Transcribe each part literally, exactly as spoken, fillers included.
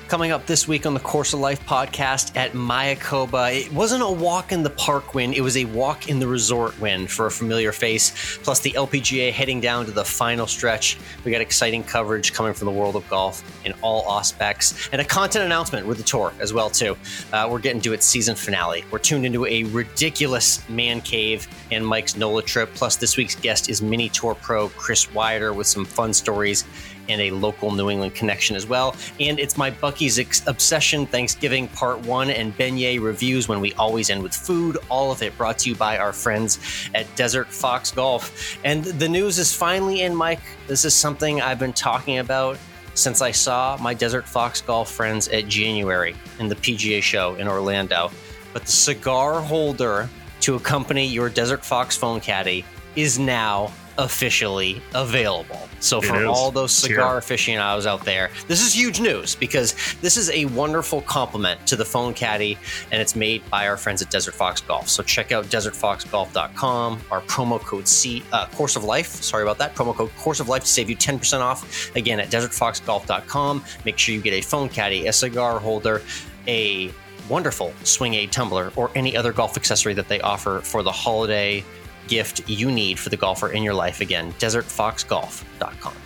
Coming up this week on the Course of Life podcast at Mayakoba, it wasn't a walk in the park win, it was a walk in the resort win for a familiar face, plus the L P G A heading down to the final stretch. We got exciting coverage coming from the world of golf in all aspects, and a content announcement with the tour as well too. Uh, we're getting to its season finale. We're tuned into a ridiculous man cave and Mike's NOLA trip, plus this week's guest is Mini Tour Pro Chris Wilder with some fun stories and a local New England connection as well. And it's my Buc-ee's ex- Obsession Thanksgiving Part one and beignet reviews when we always end with food. All of it brought to you by our friends at Desert Fox Golf. And the news is finally in, Mike. This is something I've been talking about since I saw my Desert Fox Golf friends at January in the P G A show in Orlando. But the cigar holder to accompany your Desert Fox phone caddy is now officially available. So for all those cigar aficionados out there, this is huge news because this is a wonderful compliment to the phone caddy, and it's made by our friends at Desert Fox Golf. So check out desert fox golf dot com. Our promo code C uh, Course of Life. Sorry about that. Promo code Course of Life to save you ten percent off. Again, at desert fox golf dot com. Make sure you get a phone caddy, a cigar holder, a wonderful swing aid tumbler, or any other golf accessory that they offer for the holiday gift you need for the golfer in your life. Again, desert fox golf dot com.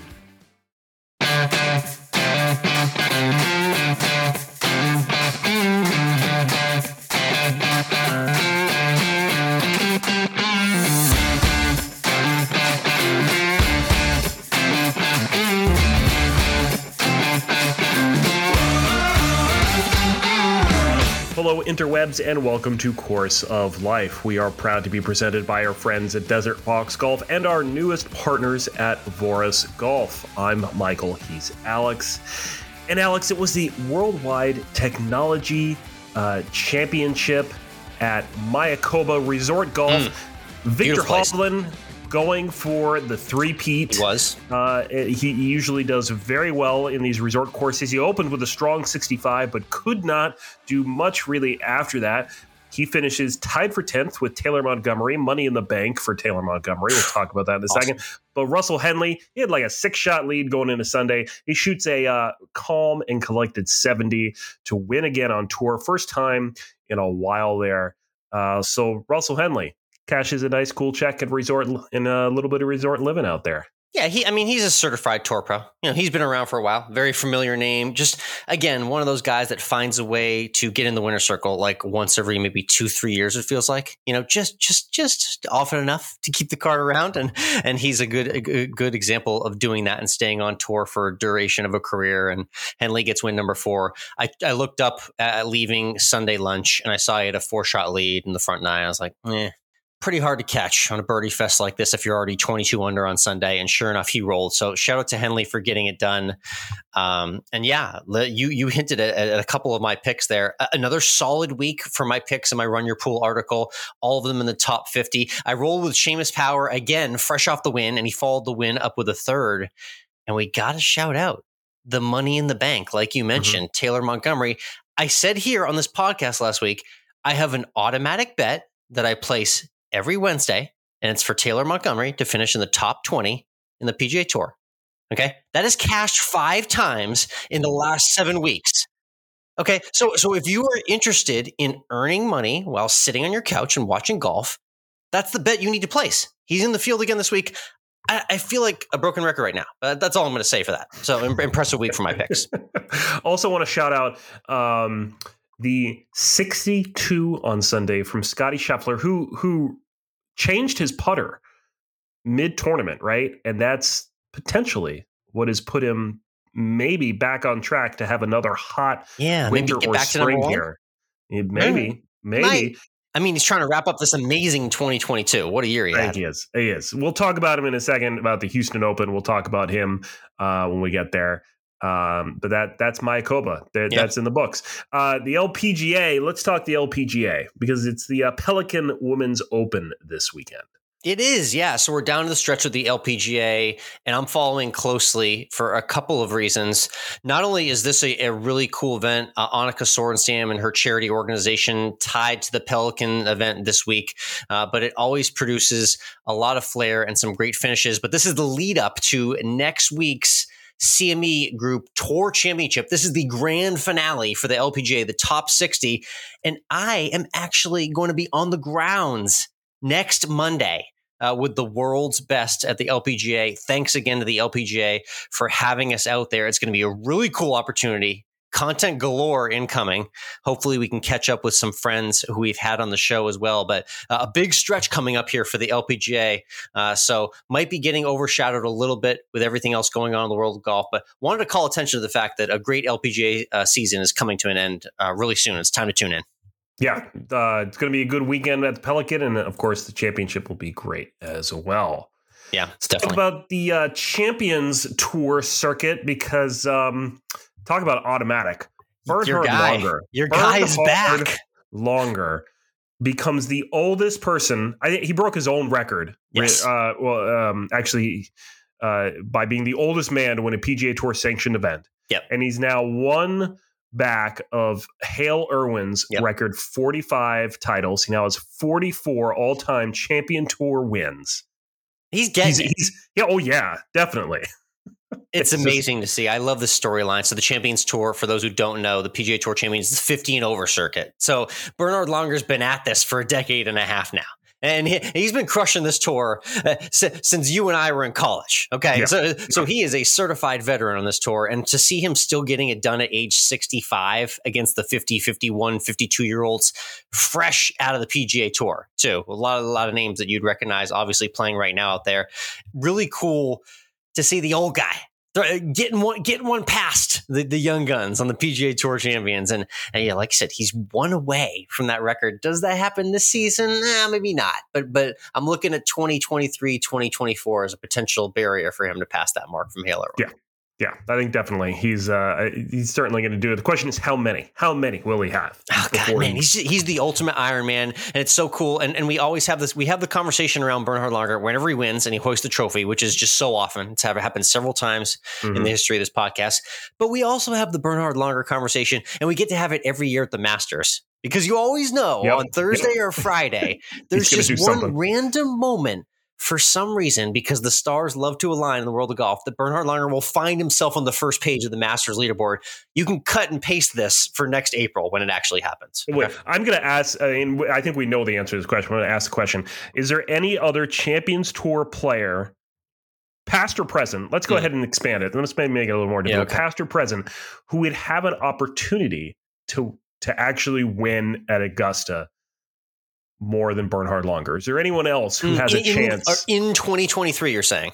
Hello, interwebs, and welcome to Course of Life. We are proud to be presented by our friends at Desert Fox Golf and our newest partners at Voris Golf. I'm Michael, he's Alex. And Alex, it was the Worldwide Technology uh, Championship at Mayakoba Resort Golf. Mm, Victor Hovland going for the three-peat. He was. Uh, he usually does very well in these resort courses. He opened with a strong sixty-five, but could not do much really after that. He finishes tied for tenth with Taylor Montgomery. Money in the bank for Taylor Montgomery. We'll talk about that in a awesome. second. But Russell Henley, he had like a six-shot lead going into Sunday. He shoots a uh, calm and collected seventy to win again on tour. First time in a while there. Uh, so Russell Henley cashes a nice, cool check at resort and a little bit of resort living out there. Yeah, he. I mean, he's a certified tour pro. You know, he's been around for a while. Very familiar name. Just, again, one of those guys that finds a way to get in the winner's circle like once every maybe two, three years, it feels like. You know, just just, just often enough to keep the card around. And and he's a good, a good example of doing that and staying on tour for a duration of a career. And Henley gets win number four. I, I looked up at leaving Sunday lunch, and I saw he had a four-shot lead in the front nine. I was like, eh. Pretty hard to catch on a birdie fest like this if you're already twenty-two under on Sunday. And sure enough, he rolled. So shout out to Henley for getting it done. Um, and yeah, you you hinted at, at a couple of my picks there. Another solid week for my picks in my Run Your Pool article. All of them in the top fifty. I rolled with Seamus Power again, fresh off the win, and he followed the win up with a third. And we got to shout out the money in the bank, like you mentioned, mm-hmm. Taylor Montgomery. I said here on this podcast last week, I have an automatic bet that I place every Wednesday, and it's for Taylor Montgomery to finish in the top twenty in the P G A Tour. Okay? That is cashed five times in the last seven weeks. Okay? So, so if you are interested in earning money while sitting on your couch and watching golf, that's the bet you need to place. He's in the field again this week. I, I feel like a broken record right now. Uh, that's all I'm going to say for that. So impressive week for my picks. Also want to shout out um, the sixty-two on Sunday from Scotty Scheffler, who who changed his putter mid-tournament, right? And that's potentially what has put him maybe back on track to have another hot yeah, winter maybe get or back spring to here. Maybe, maybe. Might. I mean, he's trying to wrap up this amazing twenty twenty-two. What a year he I had. think he is. He is. We'll talk about him in a second, about the Houston Open. We'll talk about him uh, when we get there. Um, but that that's Mayakoba. That, yeah. That's in the books. Uh, the L P G A, let's talk the L P G A because it's the uh, Pelican Women's Open this weekend. It is, yeah. So we're down to the stretch of the L P G A, and I'm following closely for a couple of reasons. Not only is this a, a really cool event, uh, Annika Sorenstam and her charity organization tied to the Pelican event this week, uh, but it always produces a lot of flair and some great finishes. But this is the lead up to next week's C M E Group Tour Championship. This is the grand finale for the L P G A, the top sixty. And I am actually going to be on the grounds next Monday uh, with the world's best at the L P G A. Thanks again to the L P G A for having us out there. It's going to be a really cool opportunity. Content galore incoming. Hopefully we can catch up with some friends who we've had on the show as well. But uh, a big stretch coming up here for the L P G A. Uh, so might be getting overshadowed a little bit with everything else going on in the world of golf. But wanted to call attention to the fact that a great L P G A uh, season is coming to an end uh, really soon. It's time to tune in. Yeah, uh, it's going to be a good weekend at the Pelican. And of course, the championship will be great as well. Yeah, it's Let's definitely. talk about the uh, Champions Tour circuit because um, talk about automatic. Bernhard Your guy, Langer. your guy is Bernhard back. Langer becomes the oldest person. I think he broke his own record. Yes. Uh, well, um, actually, uh, by being the oldest man to win a P G A Tour sanctioned event. Yep. And he's now one back of Hale Irwin's Yep. record, forty-five titles. He now has forty-four all-time Champion Tour wins. He's getting He's, it. he's yeah, oh yeah, definitely. It's, It's just- amazing to see. I love the storyline. So the Champions Tour, for those who don't know, the P G A Tour Champions is the fifty and over circuit. So Bernhard Langer's been at this for a decade and a half now. And he, he's been crushing this tour uh, since, since you and I were in college. Okay. Yeah. So, so he is a certified veteran on this tour. And to see him still getting it done at age sixty-five against the fifty, fifty-one, fifty-two year olds fresh out of the P G A Tour too. A lot of, a lot of names that you'd recognize, obviously playing right now out there. Really cool to see the old guy getting one, getting one past the, the young guns on the P G A Tour Champions. And, and yeah, like I said, he's one away from that record. Does that happen this season? Eh, maybe not. But but I'm looking at twenty twenty-three, twenty twenty-four as a potential barrier for him to pass that mark from Hale Irwin. Yeah. Yeah, I think definitely he's uh, he's certainly going to do it. The question is how many? How many will he have? Oh God, man, he's he's the ultimate Iron Man, and it's so cool. And and we always have this. We have the conversation around Bernhard Langer whenever he wins and he hoists the trophy, which is just so often. It's happened several times mm-hmm. in the history of this podcast. But we also have the Bernhard Langer conversation, and we get to have it every year at the Masters because you always know yep. on Thursday yep. or Friday there's just one something. random moment. For some reason, because the stars love to align in the world of golf, that Bernhard Langer will find himself on the first page of the Masters leaderboard. You can cut and paste this for next April when it actually happens. Wait, okay. I'm going to ask, I mean, I think we know the answer to this question. I'm going to ask the question. Is there any other Champions Tour player, past or present, let's go mm. ahead and expand it. Let's maybe make it a little more difficult. Yeah, okay. Past or present, who would have an opportunity to to actually win at Augusta more than Bernhard Langer? Is there anyone else who has in, a chance in, in twenty twenty-three? You're saying?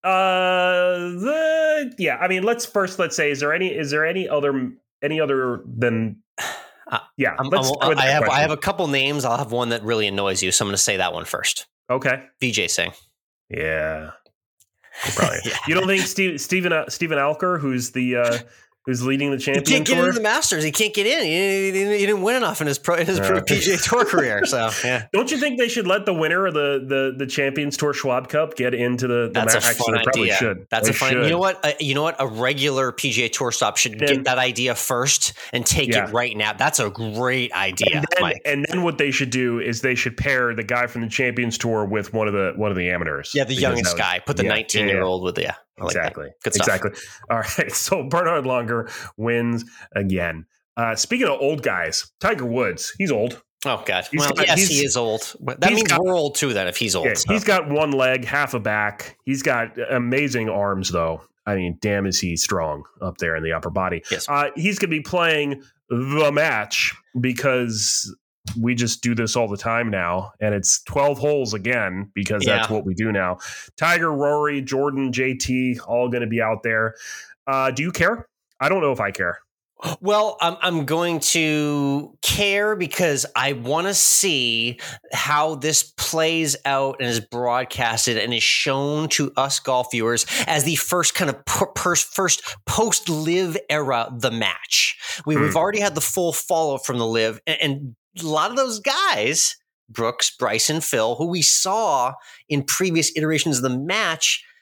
Uh, the, yeah. I mean, let's first let's say is there any is there any other any other than uh, yeah? I'm, let's I'm, I have question. I have a couple names. I'll have one that really annoys you, so I'm going to say that one first. Okay, Vijay Singh. Yeah, probably. yeah. You don't think Steve, Stephen uh, Stephen Alker, who's the uh, who's leading the Champions Tour? He can't get into the Masters. He can't get in. He didn't, he didn't win enough in his pro, in his uh, P G A Tour career. So, yeah. Don't you think they should let the winner of the the, the Champions Tour Schwab Cup get into the? the That's ma- a fun Actually, they idea. Probably should. That's they a fun. should. You know what? Uh, you know what? A regular P G A Tour stop should then, get that idea first and take yeah. it right now. That's a great idea, and then, Mike. And then what they should do is they should pair the guy from the Champions Tour with one of the one of the amateurs. Yeah, the youngest was, yeah, Put the nineteen year old with the. Yeah. Like exactly. Good stuff. Exactly. All right. So Bernhard Langer wins again. Uh, speaking of old guys, Tiger Woods, he's old. Oh, God. He's well, got, yes, he is old. That means got, we're old, too, then, if he's old. Yeah, so. He's got one leg, half a back. He's got amazing arms, though. I mean, damn, is he strong up there in the upper body. Yes. Uh, he's going to be playing the match because we just do this all the time now, and it's twelve holes again because that's yeah. what we do now. Tiger, Rory, Jordan, J T, all going to be out there. Uh, do you care? I don't know if I care. Well, I'm I'm going to care because I want to see how this plays out and is broadcasted and is shown to us golf viewers as the first kind of per, per, first post live era the match. We, mm. We've already had the full follow from the live and. and a lot of those guys, Brooks, Bryson, Phil, who we saw in previous iterations of the match,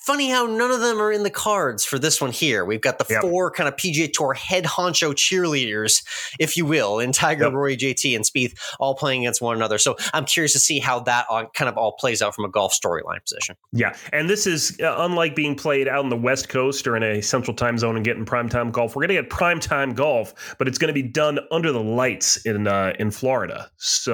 Funny how none of them are in the cards for this one here. We've got the Yep. four kind of P G A Tour head honcho cheerleaders, if you will, in Tiger, Yep. Rory, J T, and Spieth, all playing against one another. So I'm curious to see how that all, kind of all plays out from a golf storyline position. Yeah, and this is uh, unlike being played out on the West Coast or in a central time zone and getting primetime golf. We're going to get primetime golf, but it's going to be done under the lights in uh, in Florida.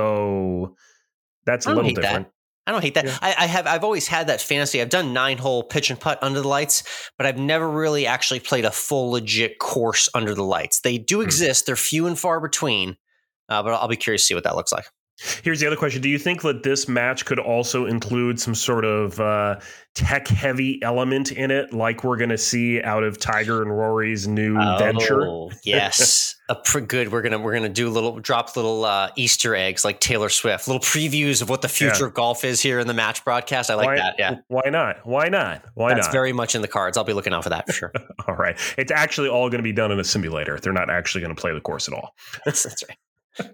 So that's a I don't little hate different. that. I don't hate that. Yeah. I, I have. I've always had that fantasy. I've done nine hole pitch and putt under the lights, but I've never really actually played a full legit course under the lights. They do exist. They're few and far between, uh, but I'll be curious to see what that looks like. Here's the other question. Do you think that this match could also include some sort of uh, tech-heavy element in it, like we're going to see out of Tiger and Rory's new Oh, venture? Yes, a pretty good. We're gonna we're gonna do little drop little uh, Easter eggs like Taylor Swift, little previews of what the future Yeah. of golf is here in the match broadcast. I like why, that. Yeah, Why not? Why not? Why that's not? very much in the cards. I'll be looking out for that for sure. All right. It's actually all going to be done in a simulator. They're not actually going to play the course at all. that's, that's right.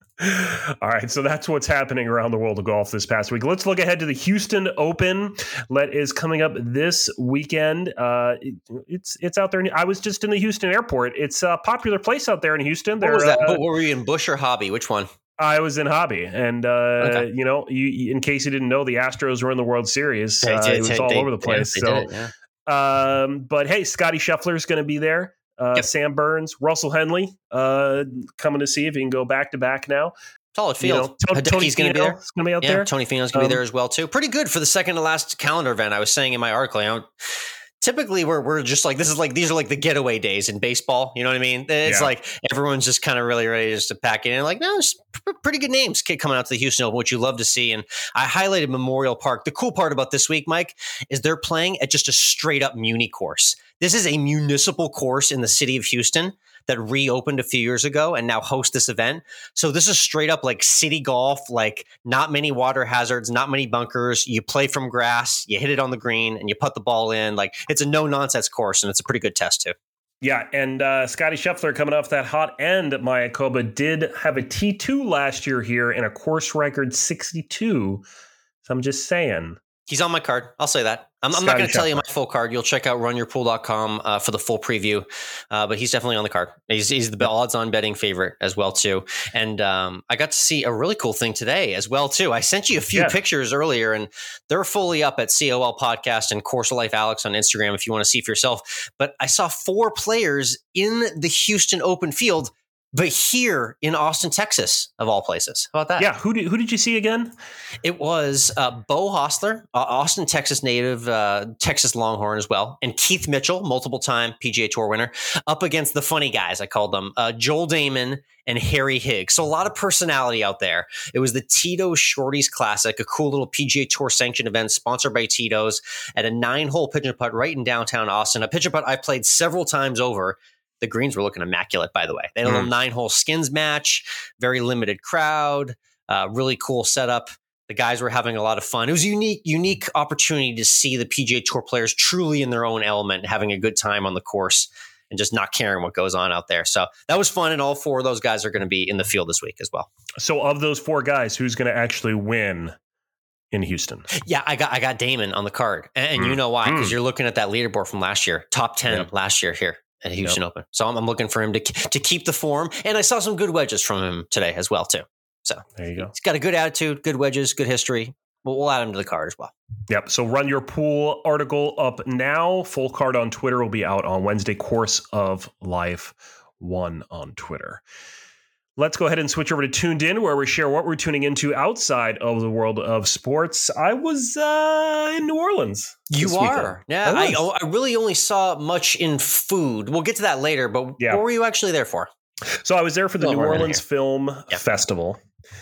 All right, so that's what's happening around the world of golf this past week. Let's look ahead to the Houston Open that is coming up this weekend. Uh, it, it's it's out there. I was just in the Houston airport. It's a popular place out there in Houston. What was They're, that? uh, What were you in, Bush or Hobby? Which one? I was in Hobby, and uh, Okay. you know, you, you- in case you didn't know, the Astros were in the World Series. They Uh, did, it was they- all they- over the place. yeah, they so, did it, yeah. um, but hey, Scotty Scheffler's going to be there. Uh, Yep. Sam Burns, Russell Henley, uh, coming to see if he can go back to back now. Solid You know, field. Tony, Tony Hideki's going to be Finau there. is going to be out Yeah, there. Tony Finau's going to Um, be there as well too. Pretty good for the second to last calendar event. I was saying in my article, you know, typically we're we're just like this is like these are like the getaway days in baseball. You know what I mean? It's Yeah. like everyone's just kind of really ready just to pack it in. Like no, it's p- pretty good names kid coming out to the Houston Open, which you love to see. And I highlighted Memorial Park. The cool part about this week, Mike, is they're playing at just a straight up muni course. This is a municipal course in the city of Houston that reopened a few years ago and now host this event. So this is straight up like city golf, like not many water hazards, not many bunkers. You play from grass, you hit it on the green, and you put the ball in. Like it's a no nonsense course, and it's a pretty good test too. Yeah, and uh, Scotty Scheffler coming off that hot end at Mayakoba did have a T two last year here and a course record sixty-two. So I'm just saying. He's on my card. I'll say that. I'm, I'm not Scotty going to tell you my Scheffler. full card. You'll check out run your pool dot com uh, for the full preview. Uh, but he's definitely on the card. He's, he's the odds-on betting favorite as well too. And um, I got to see a really cool thing today as well too. I sent you a few Yeah. pictures earlier, and they're fully up at C O L Podcast and Course of Life Alex on Instagram if you want to see for yourself. But I saw four players in the Houston Open field, but here in Austin, Texas, of all places. How about that? Yeah, who did, who did you see again? It was uh, Bo Hostler, uh, Austin, Texas native, uh, Texas Longhorn as well, and Keith Mitchell, multiple time P G A Tour winner, up against the funny guys, I called them, uh, Joel Damon and Harry Higgs. So a lot of personality out there. It was the Tito's Shorties Classic, a cool little P G A Tour sanctioned event sponsored by Tito's at a nine-hole pitch and putt right in downtown Austin. A pitch and putt I played several times over. The greens were looking immaculate, by the way. They had a little Mm. nine-hole skins match, very limited crowd, uh, really cool setup. The guys were having a lot of fun. It was a unique, unique opportunity to see the P G A Tour players truly in their own element, having a good time on the course and just not caring what goes on out there. So that was fun, and all four of those guys are going to be in the field this week as well. So of those four guys, who's going to actually win in Houston? Yeah, I got I got Damon on the card, and, and Mm. you know why? Because Mm. you're looking at that leaderboard from last year, top ten Yep. last year here at Houston Open. So I'm, I'm looking for him to to keep the form, and I saw some good wedges from him today as well too. So There you go. he's got a good attitude, good wedges, good history. We'll, we'll add him to the card as well. Yep. So run your pool article up now. Full card on Twitter will be out on Wednesday. Course of Life one on Twitter. Let's go ahead and switch over to Tuned In, where we share what we're tuning into outside of the world of sports. I was uh, in New Orleans. You this are. weekend. Yeah, I I, was. I really only saw much in food. We'll get to that later, but Yeah. what were you actually there for? So I was there for the Well, New we're in Orleans here. Film Yeah. Festival.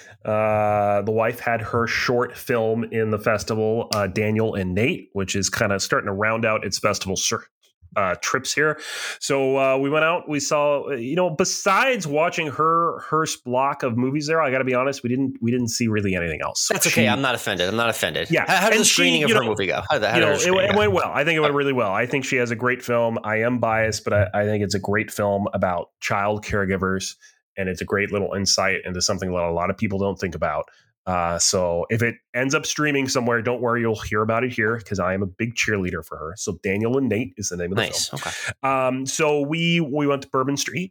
Uh, the wife had her short film in the festival, uh, Daniel and Nate, which is kind of starting to round out its festival cir- uh, trips here. So uh, we went out. We saw, you know, besides watching her her block of movies there, I got to be honest, we didn't we didn't see really anything else. That's okay. She- I'm not offended. I'm not offended. Yeah, How, how did and the she, screening of you her know, movie go? How did that? How you did know, her it, screening it go? went well. I think it went really well. I think she has a great film. I am biased, but I, I think it's a great film about child caregivers, and it's a great little insight into something that a lot of people don't think about. Uh, so if it ends up streaming somewhere, don't worry, you'll hear about it here because I am a big cheerleader for her. So Daniel and Nate is the name of the nice. film. Okay. Um, so we we went to Bourbon Street.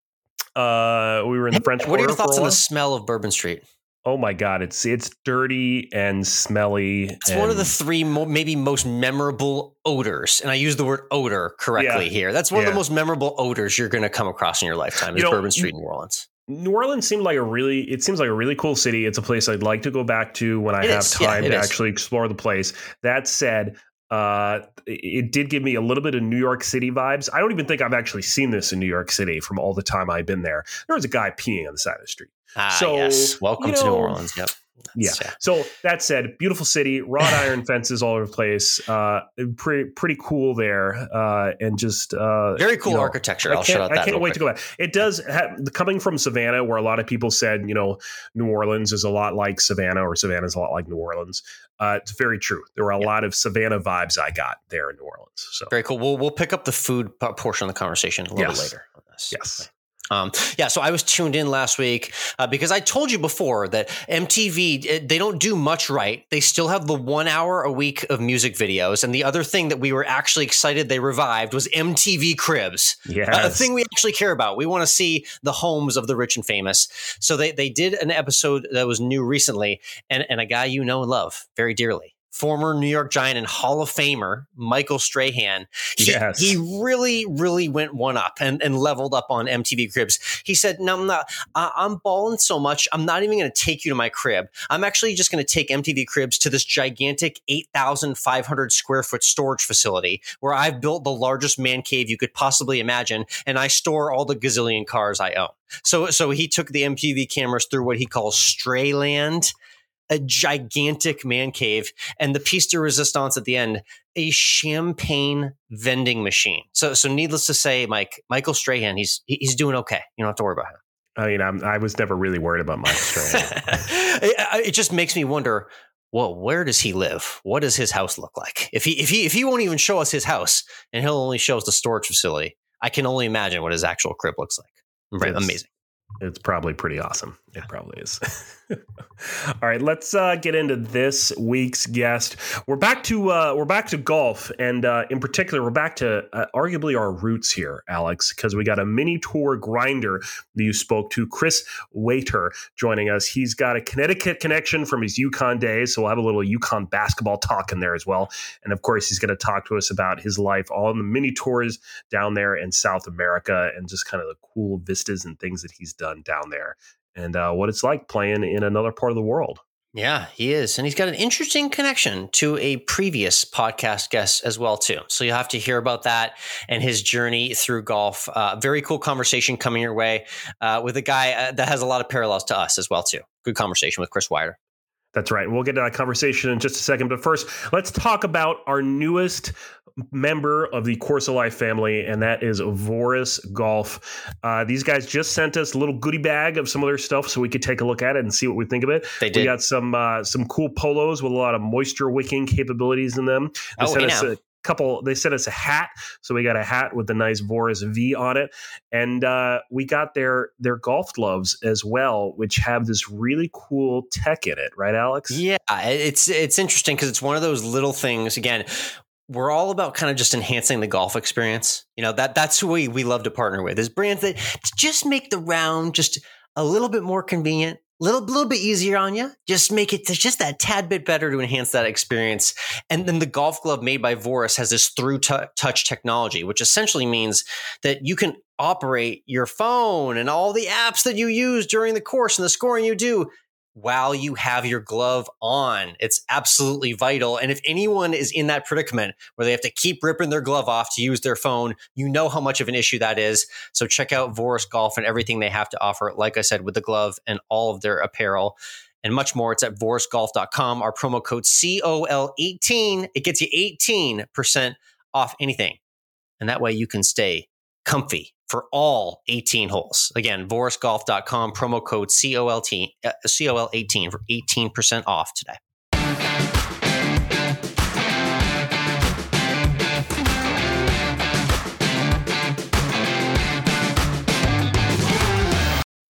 Uh, we were in the French What are your Quarter thoughts for a on while. the smell of Bourbon Street? Oh my God, it's it's dirty and smelly. It's and one of the three mo- maybe most memorable odors, and I use the word odor correctly Yeah. here. That's one Yeah. of the most memorable odors you're going to come across in your lifetime is You know, Bourbon Street in New Orleans. New Orleans seemed like a really, it seems like a really cool city. It's a place I'd like to go back to when I It have is. Yeah, time it to is. actually explore the place. That said, uh, it did give me a little bit of New York City vibes. I don't even think I've actually seen this in New York City from all the time I've been there. There was a guy peeing on the side of the street. Ah, So, yes. Welcome you to New know, Orleans. Yep. Yeah. That's- So that said, beautiful city, wrought iron fences all over the place. Uh, pretty pretty cool there, uh, and just uh, Very cool you know, architecture. I I'll can't, shout out I that. can't real wait quick. to go back. It does have, coming from Savannah, where a lot of people said, you know, New Orleans is a lot like Savannah, or Savannah is a lot like New Orleans. Uh, it's very true. There were a Yeah. lot of Savannah vibes I got there in New Orleans. So Very cool. We'll we'll pick up the food p- portion of the conversation a little Yes. bit later on this. yes, Um, yeah, so I was tuned in last week uh, because I told you before that M T V, eh, they don't do much right. They still have the one hour a week of music videos. And the other thing that we were actually excited they revived was M T V Cribs. yes, Uh, a thing we actually care about. We want to see the homes of the rich and famous. So they, they did an episode that was new recently, and, and a guy you know and love very dearly. Former New York Giant and Hall of Famer Michael Strahan. He, Yes. he really, really went one up and, and leveled up on M T V Cribs. He said, "No, I'm not. Uh, I'm balling so much. I'm not even going to take you to my crib. I'm actually just going to take M T V Cribs to this gigantic eight thousand five hundred square foot storage facility where I've built the largest man cave you could possibly imagine, and I store all the gazillion cars I own." So, so he took the M T V cameras through what he calls Strayland, a gigantic man cave, and the piece de resistance at the end, a champagne vending machine. So, so needless to say, Mike, Michael Strahan, he's he's doing okay. You don't have to worry about him. I mean, I'm, I was never really worried about Michael Strahan. it, it just makes me wonder. Well, where does he live? What does his house look like? If he if he if he won't even show us his house and he'll only show us the storage facility, I can only imagine what his actual crib looks like. Right, It's- amazing. It's probably pretty awesome. It probably is. All right, let's uh, get into this week's guest. We're back to uh, we're back to golf, and uh, in particular, we're back to uh, arguably our roots here, Alex, because we got a mini tour grinder that you spoke to, Chris Waiter, joining us. He's got a Connecticut connection from his UConn days, so we'll have a little UConn basketball talk in there as well. And of course, he's going to talk to us about his life on the mini tours down there in South America, and just kind of the cool vistas and things that he's done down there, and uh, what it's like playing in another part of the world. Yeah, he is. And he's got an interesting connection to a previous podcast guest as well, too. So you'll have to hear about that and his journey through golf. Uh, very cool conversation coming your way uh, with a guy uh, that has a lot of parallels to us as well, too. Good conversation with Chris Waiter. That's right. We'll get to that conversation in just a second. But first, let's talk about our newest member of the Course of Life family, and that is Voris Golf. Uh, these guys just sent us a little goodie bag of some of their stuff so we could take a look at it and see what we think of it. They did. We got some uh, some cool polos with a lot of moisture wicking capabilities in them. They Oh, sent hey us now. a couple. They sent us a hat, so we got a hat with the nice Voris V on it, and uh, we got their their golf gloves as well, which have this really cool tech in it. Right, Alex? Yeah, it's it's interesting because it's one of those little things. Again, we're all about kind of just enhancing the golf experience. You know, that that's who we, we love to partner with is brands that just make the round just a little bit more convenient, little little bit easier on you. Just make it just that tad bit better to enhance that experience. And then the golf glove made by Voris has this through t- touch technology, which essentially means that you can operate your phone and all the apps that you use during the course and the scoring you do while you have your glove on. It's absolutely vital. And if anyone is in that predicament where they have to keep ripping their glove off to use their phone, you know how much of an issue that is. So check out Voris Golf and everything they have to offer, like I said, with the glove and all of their apparel and much more. It's at voris golf dot com. Our promo code C O L eighteen, it gets you eighteen percent off anything. And that way you can stay comfy for all eighteen holes. Again, voris golf dot com, promo code C O L eighteen for eighteen percent off today.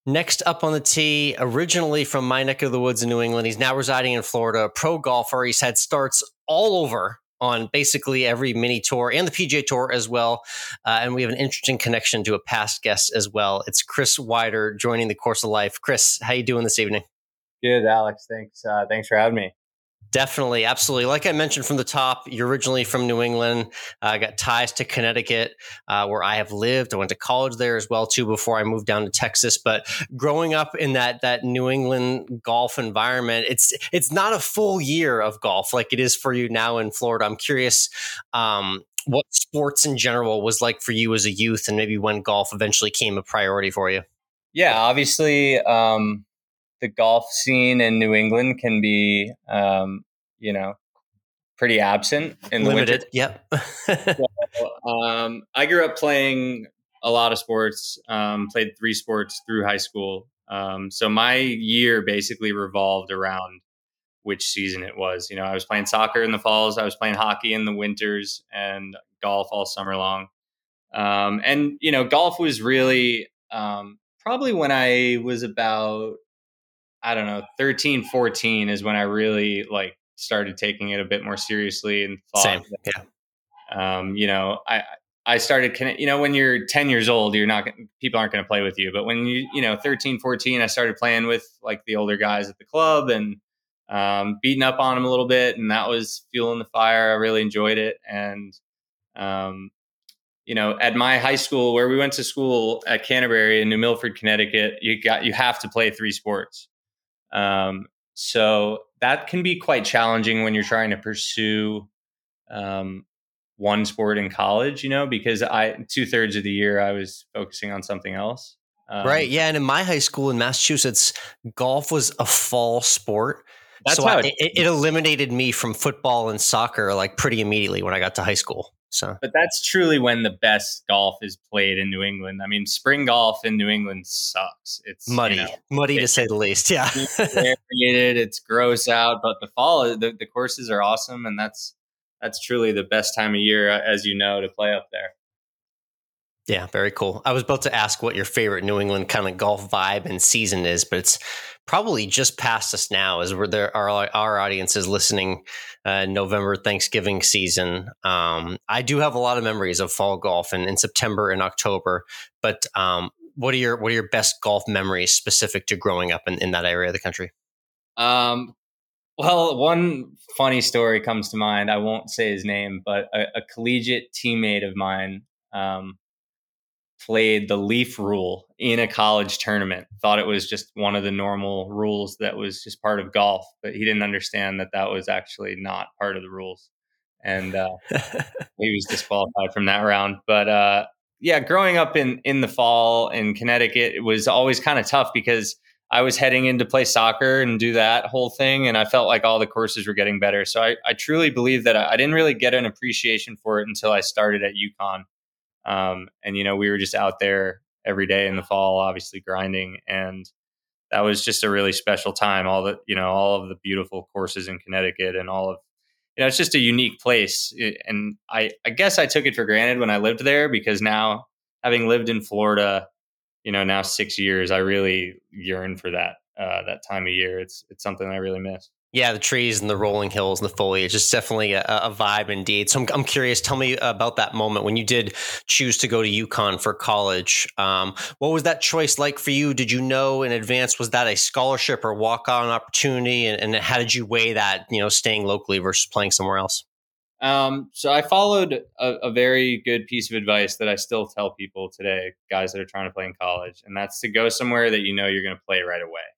Next up on the tee, originally from my neck of the woods in New England, he's now residing in Florida, a pro golfer. He's had starts all over on basically every mini tour and the P G A Tour as well. Uh, and we have an interesting connection to a past guest as well. It's Chris Wider joining the Course of Life. Chris, how you doing this evening? Good, Alex. Thanks. Uh, thanks for having me. Definitely. Absolutely. Like I mentioned from the top, you're originally from New England. I uh, got ties to Connecticut, uh, where I have lived. I went to college there as well, too, before I moved down to Texas. But growing up in that that New England golf environment, it's it's not a full year of golf like it is for you now in Florida. I'm curious um, what sports in general was like for you as a youth and maybe when golf eventually came a priority for you. Yeah, obviously, um, the golf scene in New England can be, um, you know, pretty absent in the Limited. winter. Yep. so, um, I grew up playing a lot of sports, um, played three sports through high school. Um, so my year basically revolved around which season it was. You know, I was playing soccer in the falls, I was playing hockey in the winters, and golf all summer long. Um, and, you know, golf was really um, probably when I was about, I don't know, thirteen, fourteen is when I really like started taking it a bit more seriously and thought, Same. that, yeah. Um, you know, I, I started, you know, when you're ten years old, you're not, people aren't going to play with you. But when you, you know, thirteen, fourteen, I started playing with like the older guys at the club and um, beating up on them a little bit. And that was fueling the fire. I really enjoyed it. And, um, you know, at my high school where we went to school at Canterbury in New Milford, Connecticut, you got, you have to play three sports. Um, so that can be quite challenging when you're trying to pursue, um, one sport in college, you know, because I, two thirds of the year I was focusing on something else. Um, right. Yeah. And in my high school in Massachusetts, golf was a fall sport. That's so how I, it, it eliminated me from football and soccer like pretty immediately when I got to high school. So, but that's truly when the best golf is played in New England. I mean, spring golf in New England sucks. It's muddy, you know, muddy to say the least. Yeah, it's gross out. But the fall, the, the courses are awesome, and that's that's truly the best time of year, as you know, to play up there. Yeah, very cool. I was about to ask what your favorite New England kind of golf vibe and season is, but it's probably just past us now as we're there. Our, our audience is listening uh, November Thanksgiving season. Um, I do have a lot of memories of fall golf in, in September and October, but um, what are your what are your best golf memories specific to growing up in, in that area of the country? Um, well, one funny story comes to mind. I won't say his name, but a, a collegiate teammate of mine um, played the leaf rule in a college tournament, thought it was just one of the normal rules that was just part of golf, but he didn't understand that that was actually not part of the rules. And uh, he was disqualified from that round. But uh, yeah, growing up in, in the fall in Connecticut, it was always kind of tough because I was heading in to play soccer and do that whole thing. And I felt like all the courses were getting better. So I, I truly believe that I, I didn't really get an appreciation for it until I started at UConn. Um, and, you know, we were just out there every day in the fall, obviously grinding. And that was just a really special time. All the, you know, all of the beautiful courses in Connecticut and all of, you know, it's just a unique place. And I, I guess I took it for granted when I lived there because now having lived in Florida, you know, now six years, I really yearn for that, uh, that time of year. It's, it's something I really miss. Yeah, the trees and the rolling hills and the foliage is definitely a, a vibe indeed. So I'm, I'm curious, tell me about that moment when you did choose to go to UConn for college. Um, what was that choice like for you? Did you know in advance, was that a scholarship or walk-on opportunity? And, and how did you weigh that, you know, staying locally versus playing somewhere else? Um, so I followed a, a very good piece of advice that I still tell people today, guys that are trying to play in college, and that's to go somewhere that you know you're going to play right away.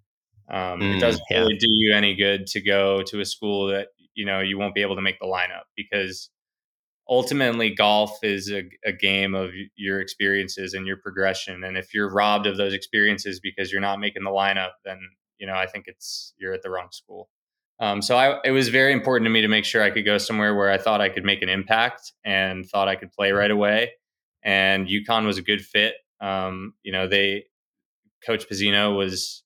Um, mm, it doesn't yeah. really do you any good to go to a school that, you know, you won't be able to make the lineup because ultimately golf is a, a game of your experiences and your progression. And if you're robbed of those experiences because you're not making the lineup, then, you know, I think it's, you're at the wrong school. Um, so I, it was very important to me to make sure I could go somewhere where I thought I could make an impact and thought I could play right away. And UConn was a good fit. Um, you know, they, Coach Pizzino was,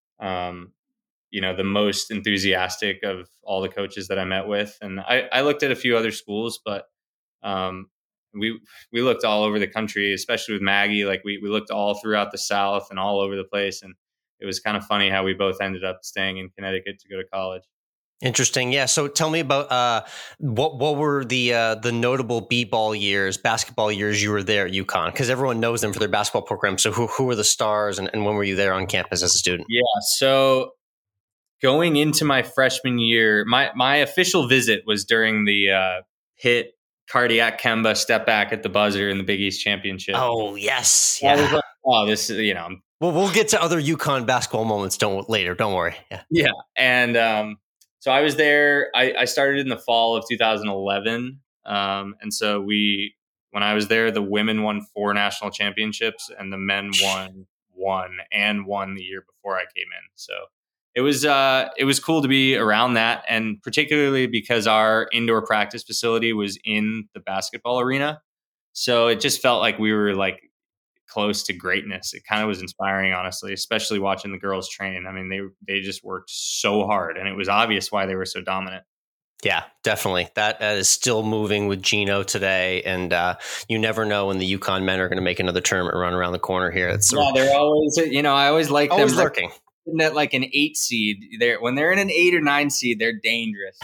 um, you know, the most enthusiastic of all the coaches that I met with. And I, I looked at a few other schools, but um, we we looked all over the country, especially with Maggie. Like we we looked all throughout the South and all over the place, and it was kind of funny how we both ended up staying in Connecticut to go to college. Interesting. Yeah. So tell me about uh, what what were the uh, the notable b-ball years, basketball years you were there at UConn? Because everyone knows them for their basketball program. So who who were the stars, and, and when were you there on campus as a student? Yeah. So going into my freshman year, my my official visit was during the uh, Pitt cardiac Kemba step back at the buzzer in the Big East Championship. Oh yes, I was yeah. like, oh, this is, you know, Well, we'll get to other UConn basketball moments don't later. Don't worry. Yeah. yeah. And um, so I was there. I, I started in the fall of two thousand eleven, um, and so we, when I was there, the women won four national championships, and the men won one and won the year before I came in. So it was uh, it was cool to be around that, and particularly because our indoor practice facility was in the basketball arena, so it just felt like we were like close to greatness. It kind of was inspiring, honestly, especially watching the girls train. I mean, they they just worked so hard, and it was obvious why they were so dominant. Yeah, definitely. That, that is still moving with Gino today, and uh, you never know when the UConn men are going to make another tournament run around the corner here. It's yeah, they're always, you know, I always like always them lurking. Like, at like an eight seed. They're when they're in an eight or nine seed, they're dangerous.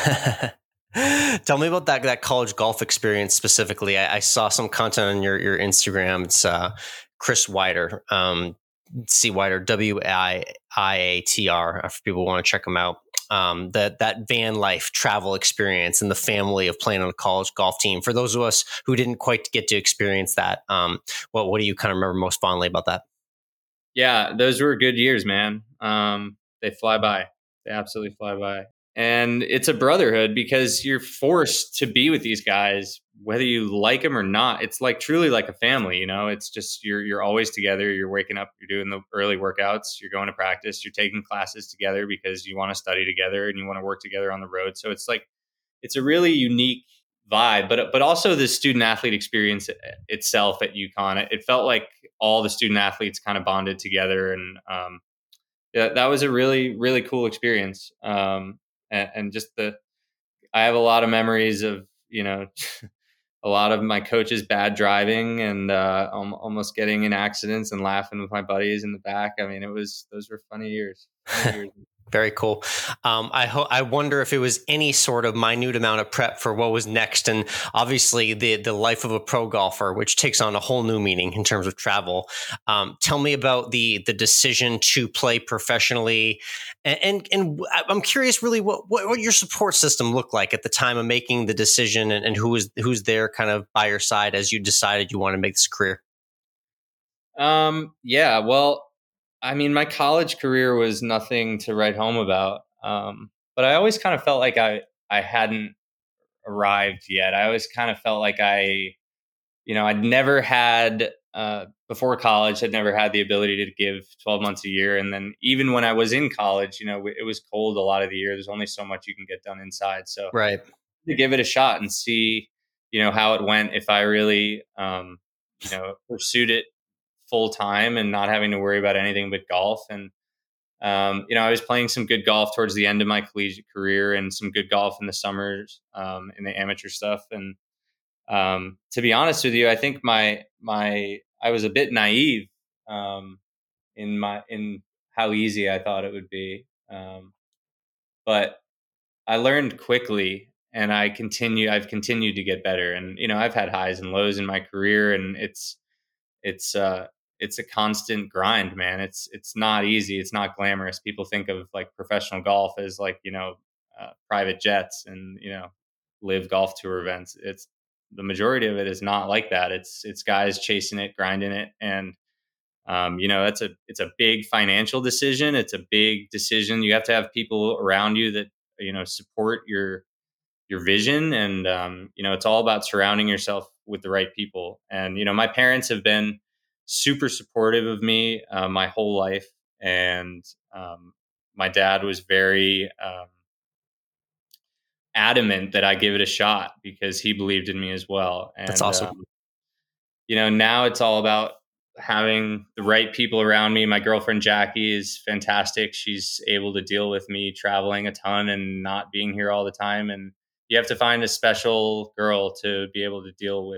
Tell me about that that college golf experience specifically. I, I saw some content on your your Instagram. It's uh, Chris Wider, um, C Wider, W I I A T R. If people want to check him out, um, that that van life travel experience and the family of playing on a college golf team. For those of us who didn't quite get to experience that, um, what what do you kind of remember most fondly about that? Yeah, those were good years, man. Um, they fly by. They absolutely fly by. And it's a brotherhood because you're forced to be with these guys, whether you like them or not. It's like truly like a family, you know. It's just you're you're always together. You're waking up, you're doing the early workouts, you're going to practice, you're taking classes together because you want to study together and you want to work together on the road. So it's like it's a really unique vibe, but but also the student athlete experience itself at UConn. It felt like all the student athletes kind of bonded together, and um, yeah, that was a really really cool experience. Um, and, and just the, I have a lot of memories of, you know, a lot of my coach's bad driving and uh, almost getting in accidents and laughing with my buddies in the back. I mean, it was, those were funny years. Funny years. Very cool. Um, I ho- I wonder if it was any sort of minute amount of prep for what was next, and obviously the the life of a pro golfer, which takes on a whole new meaning in terms of travel. Um, tell me about the the decision to play professionally, and and, and I'm curious, really, what, what what your support system looked like at the time of making the decision, and, and who was who's there kind of by your side as you decided you want to make this career. Um. Yeah. Well. I mean, my college career was nothing to write home about, um, but I always kind of felt like I, I hadn't arrived yet. I always kind of felt like I, you know, I'd never had, uh, before college, I'd never had the ability to give twelve months a year. And then even when I was in college, you know, it was cold a lot of the year. There's only so much you can get done inside. So right. To give it a shot and see, you know, how it went, if I really, um, you know, pursued it full time and not having to worry about anything but golf. And, um, you know, I was playing some good golf towards the end of my collegiate career and some good golf in the summers, um, in the amateur stuff. And, um, to be honest with you, I think my, my, I was a bit naive, um, in my, in how easy I thought it would be. Um, but I learned quickly and I continue, I've continued to get better. And, you know, I've had highs and lows in my career, and it's, it's, uh, it's a constant grind, man. It's, it's not easy. It's not glamorous. People think of like professional golf as like, you know, uh, private jets and, you know, live golf tour events. It's, the majority of it is not like that. It's, it's guys chasing it, grinding it. And, um, you know, that's a, it's a big financial decision. It's a big decision. You have to have people around you that, you know, support your, your vision. And, um, you know, it's all about surrounding yourself with the right people. And, you know, my parents have been super supportive of me uh, my whole life. And um, my dad was very um, adamant that I give it a shot because he believed in me as well. And, That's awesome. Um, you know, now it's all about having the right people around me. My girlfriend, Jackie, is fantastic. She's able to deal with me traveling a ton and not being here all the time. And you have to find a special girl to be able to deal with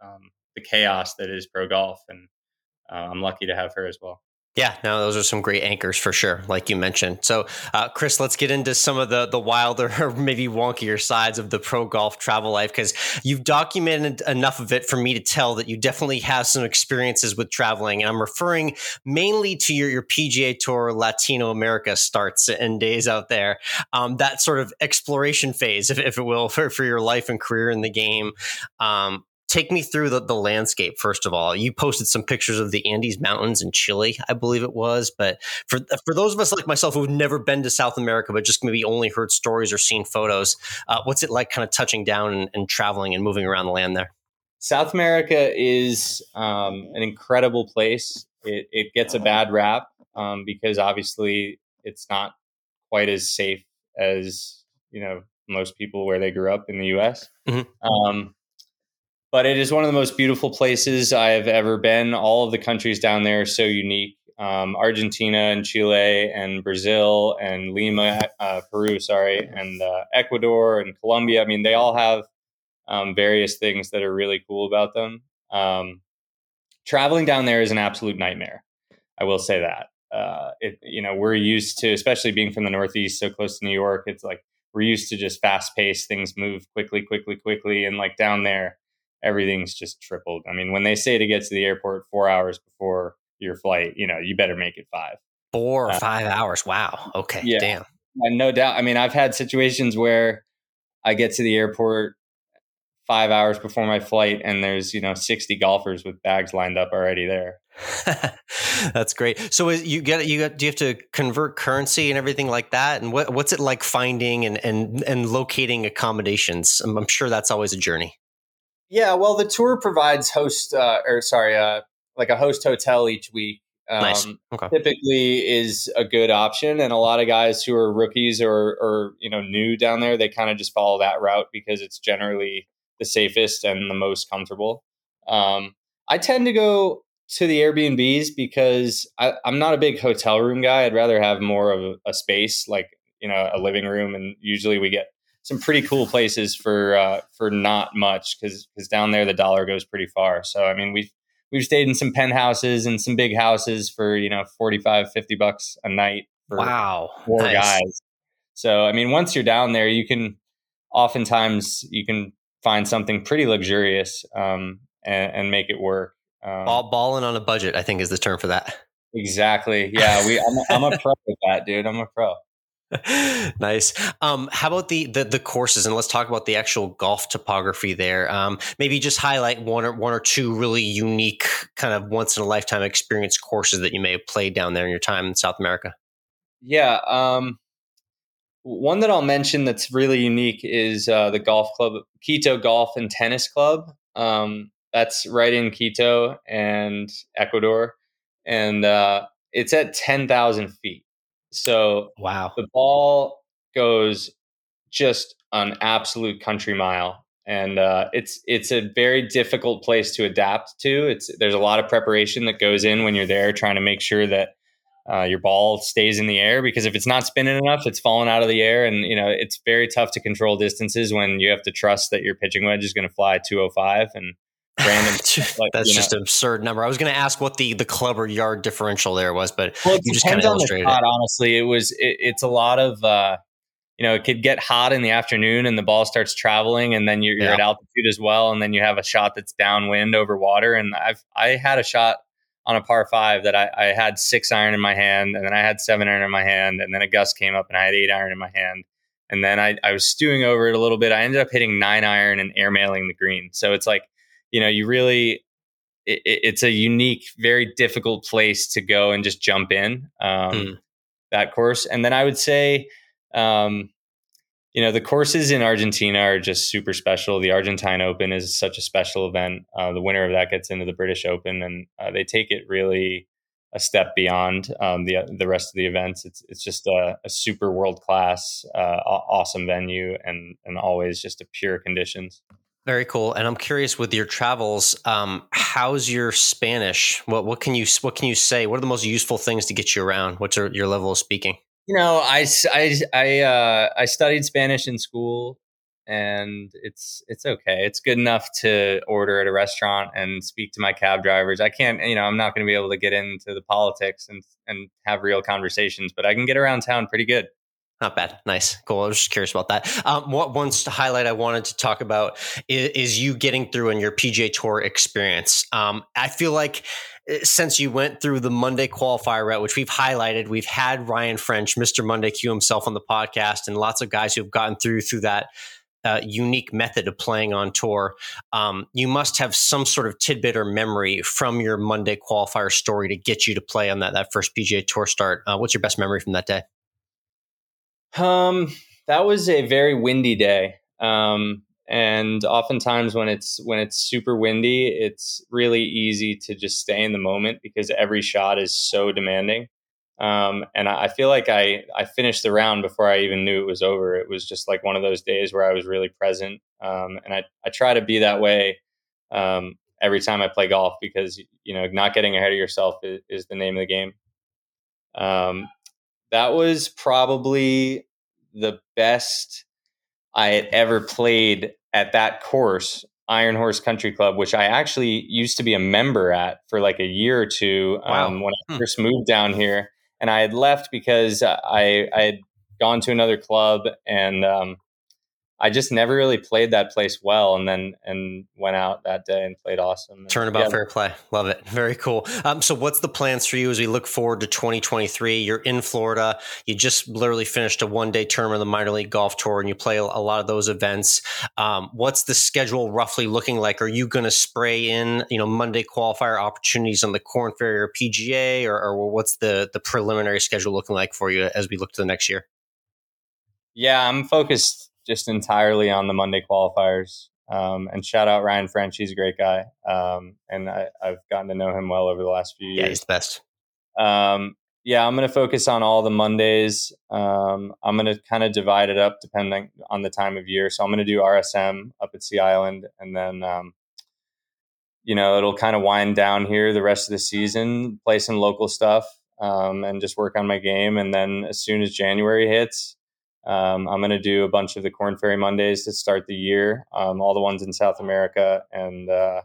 um, the chaos that is pro golf. And uh, I'm lucky to have her as well. Yeah, no, those are some great anchors for sure, like you mentioned. So, uh, Chris, let's get into some of the the wilder or maybe wonkier sides of the pro golf travel life, because you've documented enough of it for me to tell that you definitely have some experiences with traveling. And I'm referring mainly to your, your P G A Tour Latino America starts and days out there, um, that sort of exploration phase, if, if it will, for, for your life and career in the game. Um, Take me through the, the landscape, first of all. You posted some pictures of the Andes Mountains in Chile, I believe it was. But for for those of us like myself who've never been to South America, but just maybe only heard stories or seen photos, uh, what's it like kind of touching down and, and traveling and moving around the land there? South America is um, an incredible place. It, it gets a bad rap um, because obviously it's not quite as safe as, you know, most people where they grew up in the U S. Mm-hmm. Um, But it is one of the most beautiful places I have ever been. All of the countries down there are so unique. Um, Argentina and Chile and Brazil and Lima, uh, Peru, sorry, and uh, Ecuador and Colombia. I mean, they all have um, various things that are really cool about them. Um, traveling down there is an absolute nightmare. I will say that. Uh, it, you know, we're used to, especially being from the Northeast, so close to New York, it's like we're used to just fast paced, things move quickly, quickly, quickly. And like down there, everything's just tripled. I mean, when they say to get to the airport four hours before your flight, you know, you better make it five. Four or uh, five hours. Wow. Okay. Yeah, damn. And no doubt. I mean, I've had situations where I get to the airport five hours before my flight and there's, you know, sixty golfers with bags lined up already there. That's great. So is, you get you got do you have to convert currency and everything like that? And what what's it like finding and and and locating accommodations? I'm, I'm sure that's always a journey. Yeah, well, the tour provides host, uh, or sorry, uh, like a host hotel each week. Um, nice. Okay. Typically is a good option, and a lot of guys who are rookies or, or you know, new down there, they kind of just follow that route because it's generally the safest and the most comfortable. Um, I tend to go to the Airbnbs because I, I'm not a big hotel room guy. I'd rather have more of a, a space, like, you know, a living room, and usually we get some pretty cool places for uh, for not much because because down there the dollar goes pretty far. So I mean we've we've stayed in some penthouses and some big houses for, you know, forty-five, fifty bucks a night for wow four nice. guys. So I mean once you're down there, you can oftentimes you can find something pretty luxurious um, and, and make it work. Um, Ball balling on a budget, I think, is the term for that. Exactly. Yeah, we. I'm, I'm a pro with that, dude. I'm a pro. Nice. Um, how about the, the the courses? And let's talk about the actual golf topography there. Um, maybe just highlight one or one or two really unique, kind of once in a lifetime experience courses that you may have played down there in your time in South America. Yeah. Um, one that I'll mention that's really unique is uh, the golf club, Quito Golf and Tennis Club. Um, that's right in Quito and Ecuador, and uh, it's at ten thousand feet. So wow, the ball goes just an absolute country mile, and uh, it's it's a very difficult place to adapt to. It's there's a lot of preparation that goes in when you're there, trying to make sure that uh, your ball stays in the air, because if it's not spinning enough, it's falling out of the air, and you know it's very tough to control distances when you have to trust that your pitching wedge is going to fly two oh five and. Random, like, that's just know. an absurd number. I was going to ask what the, the club or yard differential there was, but well, you just kind of illustrated spot, it. Honestly, it was it, it's a lot of uh, you know, it could get hot in the afternoon and the ball starts traveling, and then you're, you're yeah. at altitude as well, and then you have a shot that's downwind over water. And I've I had a shot on a par five that I, I had six iron in my hand, and then I had seven iron in my hand, and then a gust came up and I had eight iron in my hand. And then I, I was stewing over it a little bit. I ended up hitting nine iron and airmailing the green. So it's like, you know, you really, it, it's a unique, very difficult place to go and just jump in um, mm. that course. And then I would say, um, you know, the courses in Argentina are just super special. The Argentine Open is such a special event. Uh, the winner of that gets into the British Open, and uh, they take it really a step beyond um, the the rest of the events. It's it's just a, a super world class, uh, awesome venue, and and always just a pure conditions. Very cool. And I'm curious, with your travels, um, how's your Spanish? What what can you what can you say? What are the most useful things to get you around? What's your, your level of speaking? You know, I, I, I, uh, I studied Spanish in school. and it's it's okay. It's good enough to order at a restaurant and speak to my cab drivers. I can't, you know, I'm not going to be able to get into the politics and and have real conversations, but I can get around town pretty good. Not bad. Nice. Cool. I was just curious about that. Um, what one highlight I wanted to talk about is, is you getting through in your P G A Tour experience. Um, I feel like since you went through the Monday qualifier route, which we've highlighted, we've had Ryan French, Mister Monday Q himself on the podcast, and lots of guys who've gotten through through that uh, unique method of playing on tour. Um, you must have some sort of tidbit or memory from your Monday qualifier story to get you to play on that, that first P G A Tour start. Uh, what's your best memory from that day? Um, that was a very windy day. Um, and oftentimes when it's, when it's super windy, it's really easy to just stay in the moment because every shot is so demanding. Um, and I, I feel like I, I finished the round before I even knew it was over. It was just like one of those days where I was really present. Um, and I, I try to be that way, um, every time I play golf because, you know, not getting ahead of yourself is, is the name of the game. Um, That was probably the best I had ever played at that course, Iron Horse Country Club, which I actually used to be a member at for like a year or two um, Wow. when I Hmm. first moved down here. And I had left because I, I had gone to another club and um, I just never really played that place well, and then and went out that day and played awesome. Turnabout yeah. fair play. Love it. Very cool. Um, so what's the plans for you as we look forward to twenty twenty-three? You're in Florida. You just literally finished a one-day tournament of the Minor League Golf Tour, and you play a lot of those events. Um, what's the schedule roughly looking like? Are you going to spray in, you know, Monday qualifier opportunities on the Korn Ferry or P G A, or, or what's the the preliminary schedule looking like for you as we look to the next year? Yeah, I'm focused just entirely on the Monday qualifiers. Um, and shout out Ryan French. He's a great guy. Um, and I, I've gotten to know him well over the last few years. Yeah, he's the best. Um, yeah, I'm going to focus on all the Mondays. Um, I'm going to kind of divide it up depending on the time of year. So I'm going to do R S M up at Sea Island. And then, um, you know, it'll kind of wind down here the rest of the season, play some local stuff, um, and just work on my game. And then as soon as January hits, Um, I'm going to do a bunch of the Korn Ferry Mondays to start the year, um, all the ones in South America. And, uh,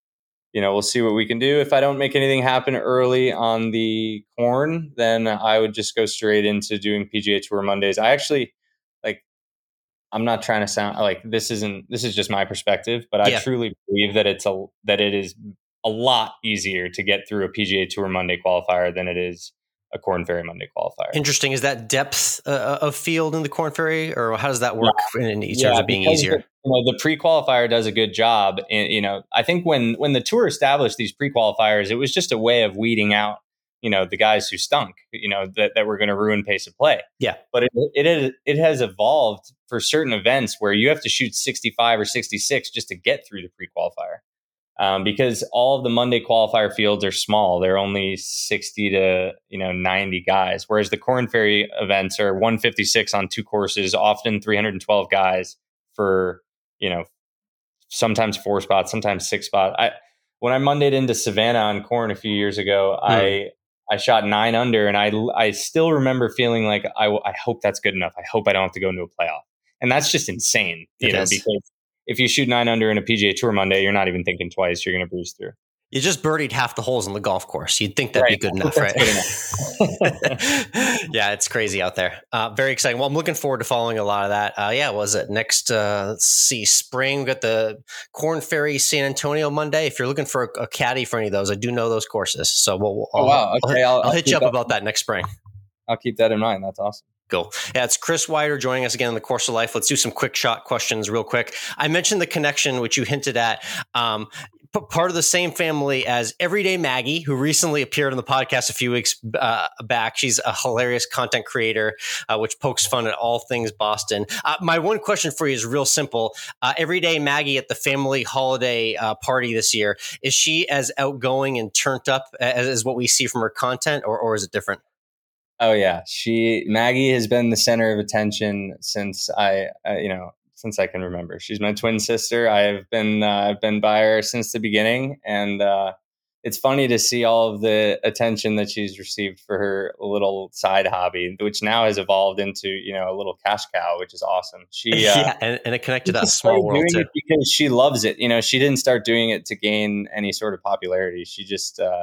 you know, we'll see what we can do. If I don't make anything happen early on the Korn, then I would just go straight into doing P G A Tour Mondays. I actually, like, I'm not trying to sound like this isn't, this is just my perspective, but I Yeah. truly believe that it's a, that it is a lot easier to get through a P G A Tour Monday qualifier than it is a Korn Ferry Monday qualifier. Interesting. Is that depth uh, of field in the Korn Ferry, or how does that work yeah. in, in terms yeah, of being because easier? The, you know, the pre-qualifier does a good job. And, you know, I think when when the tour established these pre-qualifiers, it was just a way of weeding out, you know, the guys who stunk, you know, that, that were going to ruin pace of play. Yeah. But it, it is, it has evolved for certain events where you have to shoot sixty-five or sixty-six just to get through the pre-qualifier. Um, because all of the Monday qualifier fields are small. They're only sixty to, you know, ninety guys. Whereas the Korn Ferry events are one fifty-six on two courses, often three hundred twelve guys for, you know, sometimes four spots, sometimes six spots. I, when I Mondayed into Savannah on Korn a few years ago, hmm. I, I shot nine under, and I, I still remember feeling like, I, I hope that's good enough. I hope I don't have to go into a playoff. And that's just insane, you it know, is. Because if you shoot nine under in a P G A Tour Monday, you're not even thinking twice. You're going to breeze through. You just birdied half the holes on the golf course. You'd think that'd right. be good enough, right? Good enough. Yeah, it's crazy out there. Uh, very exciting. Well, I'm looking forward to following a lot of that. Uh, yeah, was it next, uh, let's see, spring? We've got the Korn Ferry San Antonio Monday. If you're looking for a, a caddy for any of those, I do know those courses. So we'll, I'll, oh, wow. Okay, I'll, I'll, I'll hit you up that. about that next spring. I'll keep that in mind. That's awesome. Cool. Yeah, it's Chris Wider joining us again on the Course of Life. Let's do some quick shot questions real quick. I mentioned the connection, which you hinted at. Um, p- part of the same family as Everyday Maggie, who recently appeared on the podcast a few weeks uh, back. She's a hilarious content creator, uh, which pokes fun at all things Boston. Uh, my one question for you is real simple. Uh, Everyday Maggie at the family holiday uh, party this year, is she as outgoing and turned up as, as what we see from her content, or, or is it different? Oh yeah, she Maggie has been the center of attention since I, uh, you know, since I can remember. She's my twin sister. I've been uh, I've been by her since the beginning, and uh, it's funny to see all of the attention that she's received for her little side hobby, which now has evolved into, you know, a little cash cow, which is awesome. She, uh, yeah, and, and it connected us, small world too. Because she loves it. You know, she didn't start doing it to gain any sort of popularity. She just, uh,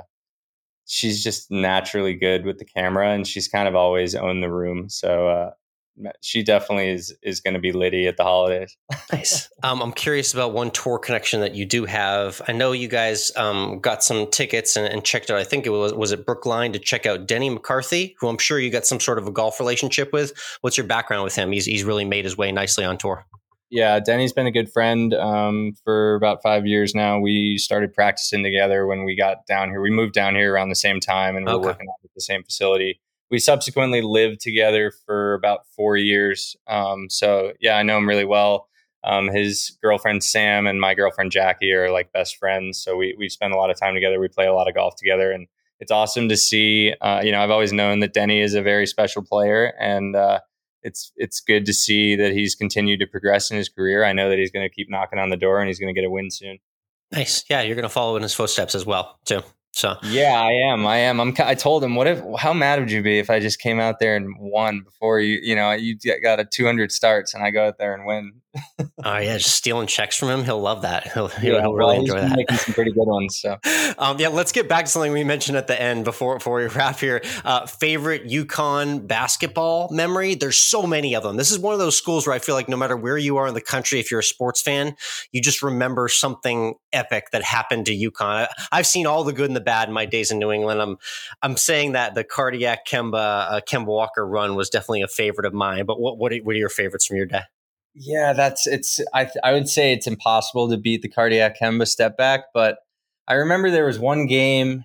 she's just naturally good with the camera, and she's kind of always owned the room. So, uh, she definitely is is going to be Liddy at the holidays. Nice. Um, I'm curious about one tour connection that you do have. I know you guys um, got some tickets and, and checked out. I think it was was it Brookline to check out Denny McCarthy, who I'm sure you got some sort of a golf relationship with. What's your background with him? He's he's really made his way nicely on tour. Yeah, Denny's been a good friend um, for about five years now. We started practicing together when we got down here. We moved down here around the same time, and we were okay. working out at the same facility. We subsequently lived together for about four years. Um, so yeah, I know him really well. Um, his girlfriend, Sam, and my girlfriend, Jackie, are like best friends. So we, we spend a lot of time together. We play a lot of golf together, and it's awesome to see, uh, you know, I've always known that Denny is a very special player, and uh, it's, it's good to see that he's continued to progress in his career. I know that he's going to keep knocking on the door, and he's going to get a win soon. Nice. Yeah. You're going to follow in his footsteps as well too. So yeah, I am. I am. I'm. I told him, what if? How mad would you be if I just came out there and won before you? You know, you got a two hundred starts and I go out there and win. Oh yeah, just stealing checks from him. He'll love that. He'll, he'll, yeah, he'll really well, enjoy that. Making some pretty good ones. So um, yeah, let's get back to something we mentioned at the end before before we wrap here. Uh, favorite UConn basketball memory? There's so many of them. This is one of those schools where I feel like no matter where you are in the country, if you're a sports fan, you just remember something epic that happened to UConn. I, I've seen all the good and the bad in my days in New England. I'm I'm saying that the cardiac Kemba uh, Kemba Walker run was definitely a favorite of mine. But what what are, what are your favorites from your day? Yeah, that's it's. I I would say it's impossible to beat the cardiac Kemba step back, but I remember there was one game.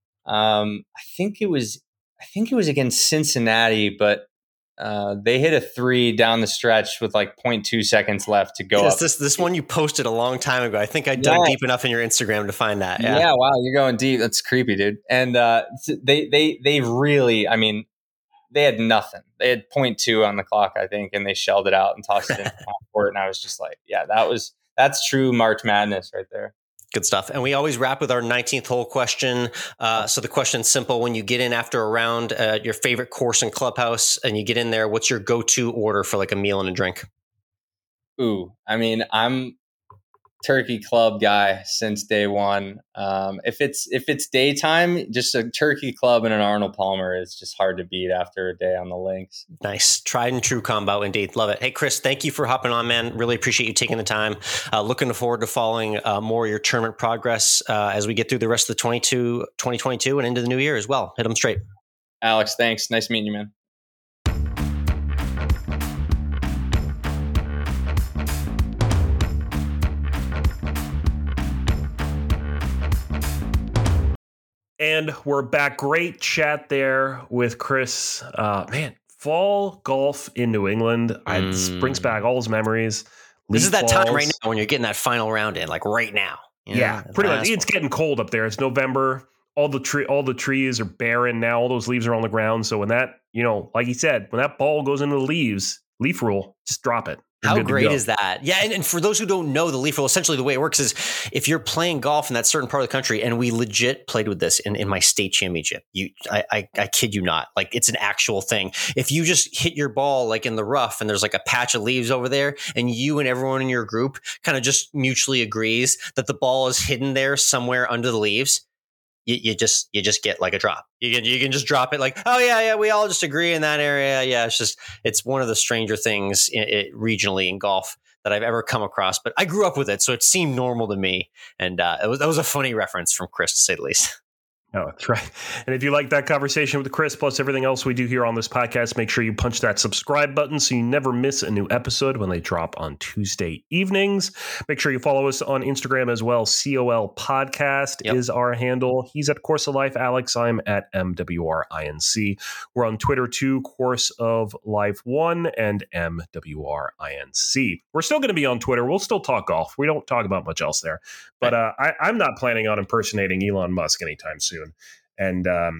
Um, I think it was I think it was against Cincinnati, but uh, they hit a three down the stretch with like zero point two seconons left to go yes, up. This this one you posted a long time ago. I think I dug yeah. deep enough in your Instagram to find that. Yeah. yeah, wow, you're going deep. That's creepy, dude. And uh, they they they really, I mean. They had nothing. They had zero point two on the clock, I think, and they shelled it out and tossed it in the court. And I was just like, yeah, that was that's true March Madness right there. Good stuff. And we always wrap with our nineteenth hole question. Uh, so the question's simple. When you get in after a round, uh, your favorite course and clubhouse, and you get in there, what's your go-to order for like a meal and a drink? Ooh, I mean, I'm turkey club guy since day one. Um, if it's if it's daytime, just a turkey club and an Arnold Palmer is just hard to beat after a day on the links. Nice. Tried and true combo indeed. Love it. Hey, Chris, thank you for hopping on, man. Really appreciate you taking the time. Uh, looking forward to following uh, more of your tournament progress uh, as we get through the rest of the twenty-two, twenty twenty-two and into the new year as well. Hit them straight. Alex, thanks. Nice meeting you, man. And we're back. Great chat there with Chris. Uh, man, fall golf in New England. Mm. It brings back all his memories. This is that balls. time right now when you're getting that final round in, like right now. You know, yeah, pretty much. It's getting cold up there. It's November. All the tree, all the trees are barren now. All those leaves are on the ground. So when that, you know, like he said, when that ball goes into the leaves, leaf rule, just drop it. You're How great is that? Yeah. And, and for those who don't know the leaf rule, essentially the way it works is if you're playing golf in that certain part of the country, and we legit played with this in, in my state championship, you, I, I, I kid you not, like it's an actual thing. If you just hit your ball like in the rough and there's like a patch of leaves over there and you and everyone in your group kind of just mutually agrees that the ball is hidden there somewhere under the leaves, You, you just you just get like a drop. You can you can just drop it like, oh yeah yeah we all just agree in that area. Yeah, it's just it's one of the stranger things in, it, regionally in golf that I've ever come across. But I grew up with it, so it seemed normal to me, and uh, it was that was a funny reference from Chris, to say the least. Oh, that's right. And if you like that conversation with Chris, plus everything else we do here on this podcast, make sure you punch that subscribe button so you never miss a new episode when they drop on Tuesday evenings. Make sure you follow us on Instagram as well. C O L Podcast yep. is our handle. He's at Course of Life Alex. I'm at M W R I N C. We're on Twitter too, Course of Life one and M W R I N C. We're still going to be on Twitter. We'll still talk golf. We don't talk about much else there. But uh, I, I'm not planning on impersonating Elon Musk anytime soon. And um,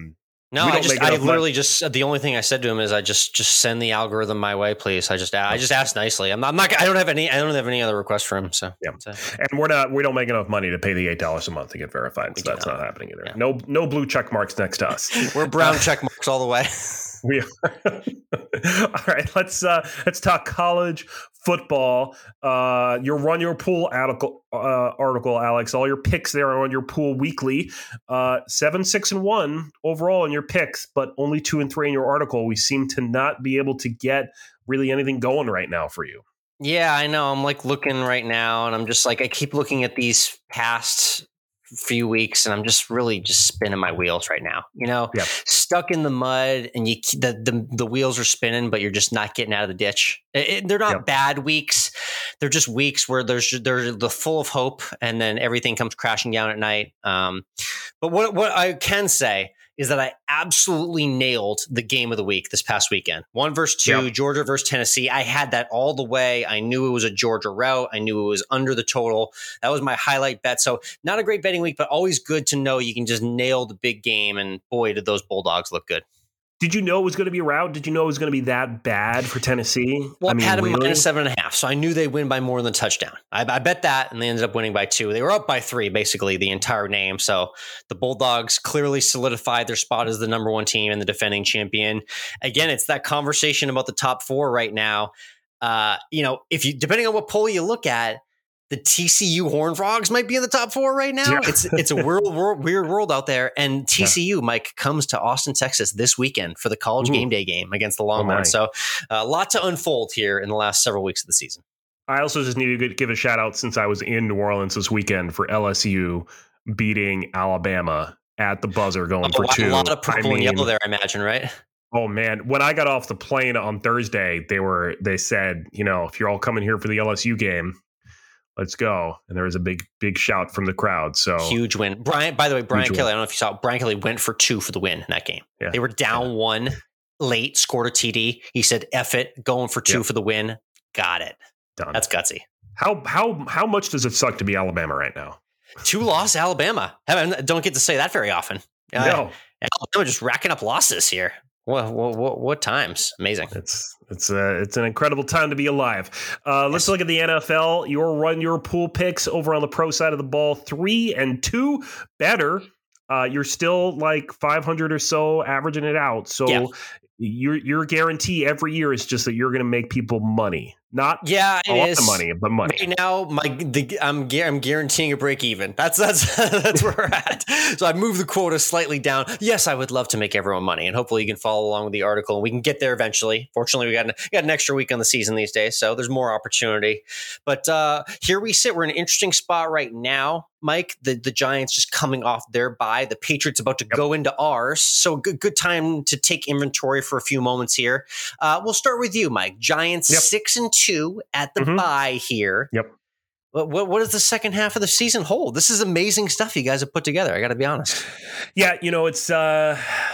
No, We I don't just make I enough money. literally just the only thing I said to him is I just just send the algorithm my way, please. I just I just asked nicely. I'm not, I'm not I don't have any I don't have any other requests for him. So Yeah. that's it. And we're not we don't make enough money to pay the eight dollars a month to get verified. We So do that's not. not happening either. Yeah. No no blue check marks next to us. We're brown check marks all the way. We are. All right, let's uh, let's talk college football. Uh, your Run Your Pool article, uh, article, Alex. All your picks there are on your pool weekly. Uh, seven, six, and one overall in your picks, but only two and three in your article. We seem to not be able to get really anything going right now for you. Yeah, I know. I'm like looking right now, and I'm just like I keep looking at these past few weeks, and I'm just really just spinning my wheels right now. You know, Yeah. stuck in the mud, and you the, the the wheels are spinning, but you're just not getting out of the ditch. It, it, they're not Yeah. bad weeks; they're just weeks where there's they're the full of hope, and then everything comes crashing down at night. Um, but what what I can say is that I absolutely nailed the game of the week this past weekend. One versus two, Yeah. Georgia versus Tennessee. I had that all the way. I knew it was a Georgia route. I knew it was under the total. That was my highlight bet. So not a great betting week, but always good to know you can just nail the big game. And boy, did those Bulldogs look good. Did you know it was going to be a rout? Did you know it was going to be that bad for Tennessee? Well, I, mean, had them really? minus seven and a half, so I knew they'd win by more than a touchdown. I, I bet that, and they ended up winning by two. They were up by three, basically, the entire game. So the Bulldogs clearly solidified their spot as the number one team and the defending champion. Again, it's that conversation about the top four right now. Uh, you know, if you depending on what poll you look at, the T C U Horned Frogs might be in the top four right now. Yeah. It's it's a weird, world, weird world out there. And T C U, yeah. Mike, comes to Austin, Texas this weekend for the college Ooh. game day game against the Longhorns. Oh so a uh, lot to unfold here in the last several weeks of the season. I also just need to give a shout out since I was in New Orleans this weekend for L S U beating Alabama at the buzzer going oh, for wow, two. A lot of purple I mean, and yellow there, I imagine, right? Oh man, when I got off the plane on Thursday, they were they said, you know, if you're all coming here for the L S U game, let's go. And there was a big, big shout from the crowd. So huge win. Brian, by the way, Brian Huge Kelly, win. I don't know if you saw it, Brian Kelly went for two for the win in that game. Yeah. They were down yeah. one late, scored a T D. He said, F it, going for two yep. for the win. Got it. Done. That's gutsy. How how how much does it suck to be Alabama right now? Two loss Alabama. I don't get to say that very often. No. Uh, Alabama just racking up losses here. What, what, what times? Amazing. It's it's uh, it's an incredible time to be alive. Uh, let's yes. look at the N F L. Your Run Your Pool picks over on the pro side of the ball, three and two, better. Uh, you're still like five hundred or so, averaging it out. So yeah. your your guarantee every year is just that you're going to make people money. Not yeah, it a lot is. of money, but money. Right now, my the, I'm I'm guaranteeing a break even. That's that's that's where we're at. So I moved the quota slightly down. Yes, I would love to make everyone money, and hopefully you can follow along with the article, and we can get there eventually. Fortunately, we got an, we got an extra week on the season these days, so there's more opportunity. But uh, here we sit. We're in an interesting spot right now, Mike. The the Giants just coming off their bye. The Patriots about to yep. go into ours. So good good time to take inventory for a few moments here. Uh, we'll start with you, Mike. Giants yep. six and two at the mm-hmm. bye here. Yep. What, what what does the second half of the season hold? This is amazing stuff you guys have put together. I got to be honest. Yeah, you know, it's uh,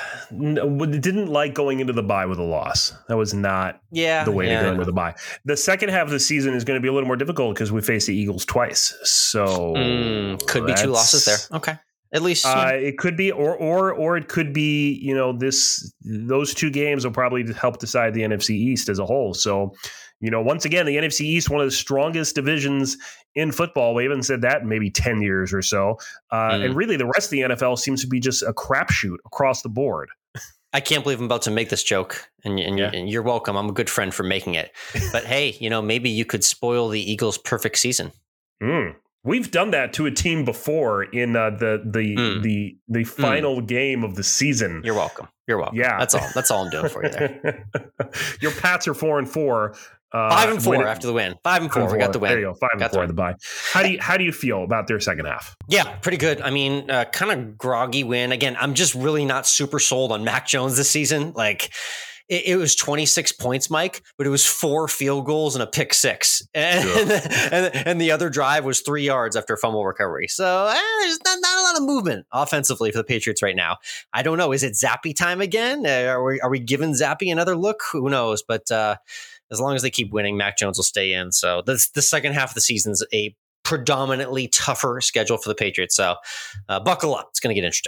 it didn't like going into the bye with a loss. That was not yeah, the way yeah, to go into the bye. The second half of the season is going to be a little more difficult because we face the Eagles twice. So mm, could be two losses there. Okay. At least uh, it could be, or or or it could be. You know, this those two games will probably help decide the N F C East as a whole. So, you know, once again, the N F C East, one of the strongest divisions in football. We haven't said that in maybe ten years or so. Uh, mm. And really, the rest of the N F L seems to be just a crapshoot across the board. I can't believe I'm about to make this joke, and, and, yeah. and you're welcome. I'm a good friend for making it. But hey, you know, maybe you could spoil the Eagles' perfect season. Mm. We've done that to a team before in uh, the the mm. the the final mm. game of the season. You're welcome. You're welcome. Yeah, that's all. That's all I'm doing for you there. Your Pats are four and four. Uh, Five and four after the win. Five and four. Five and four. We got the win. There you go. Five got and four at the bye. How do you how do you feel about their second half? Yeah, pretty good. I mean, uh, kind of groggy win. Again, I'm just really not super sold on Mac Jones this season. Like. It, it was twenty-six points, Mike, but it was four field goals and a pick six. And, yeah. and, and the other drive was three yards after a fumble recovery. So eh, there's not, not a lot of movement offensively for the Patriots right now. I don't know. Is it Zappy time again? Uh, are we, are we giving Zappy another look? Who knows? But uh, as long as they keep winning, Mac Jones will stay in. So this, the second half of the season is a predominantly tougher schedule for the Patriots. So uh, buckle up. It's going to get interesting.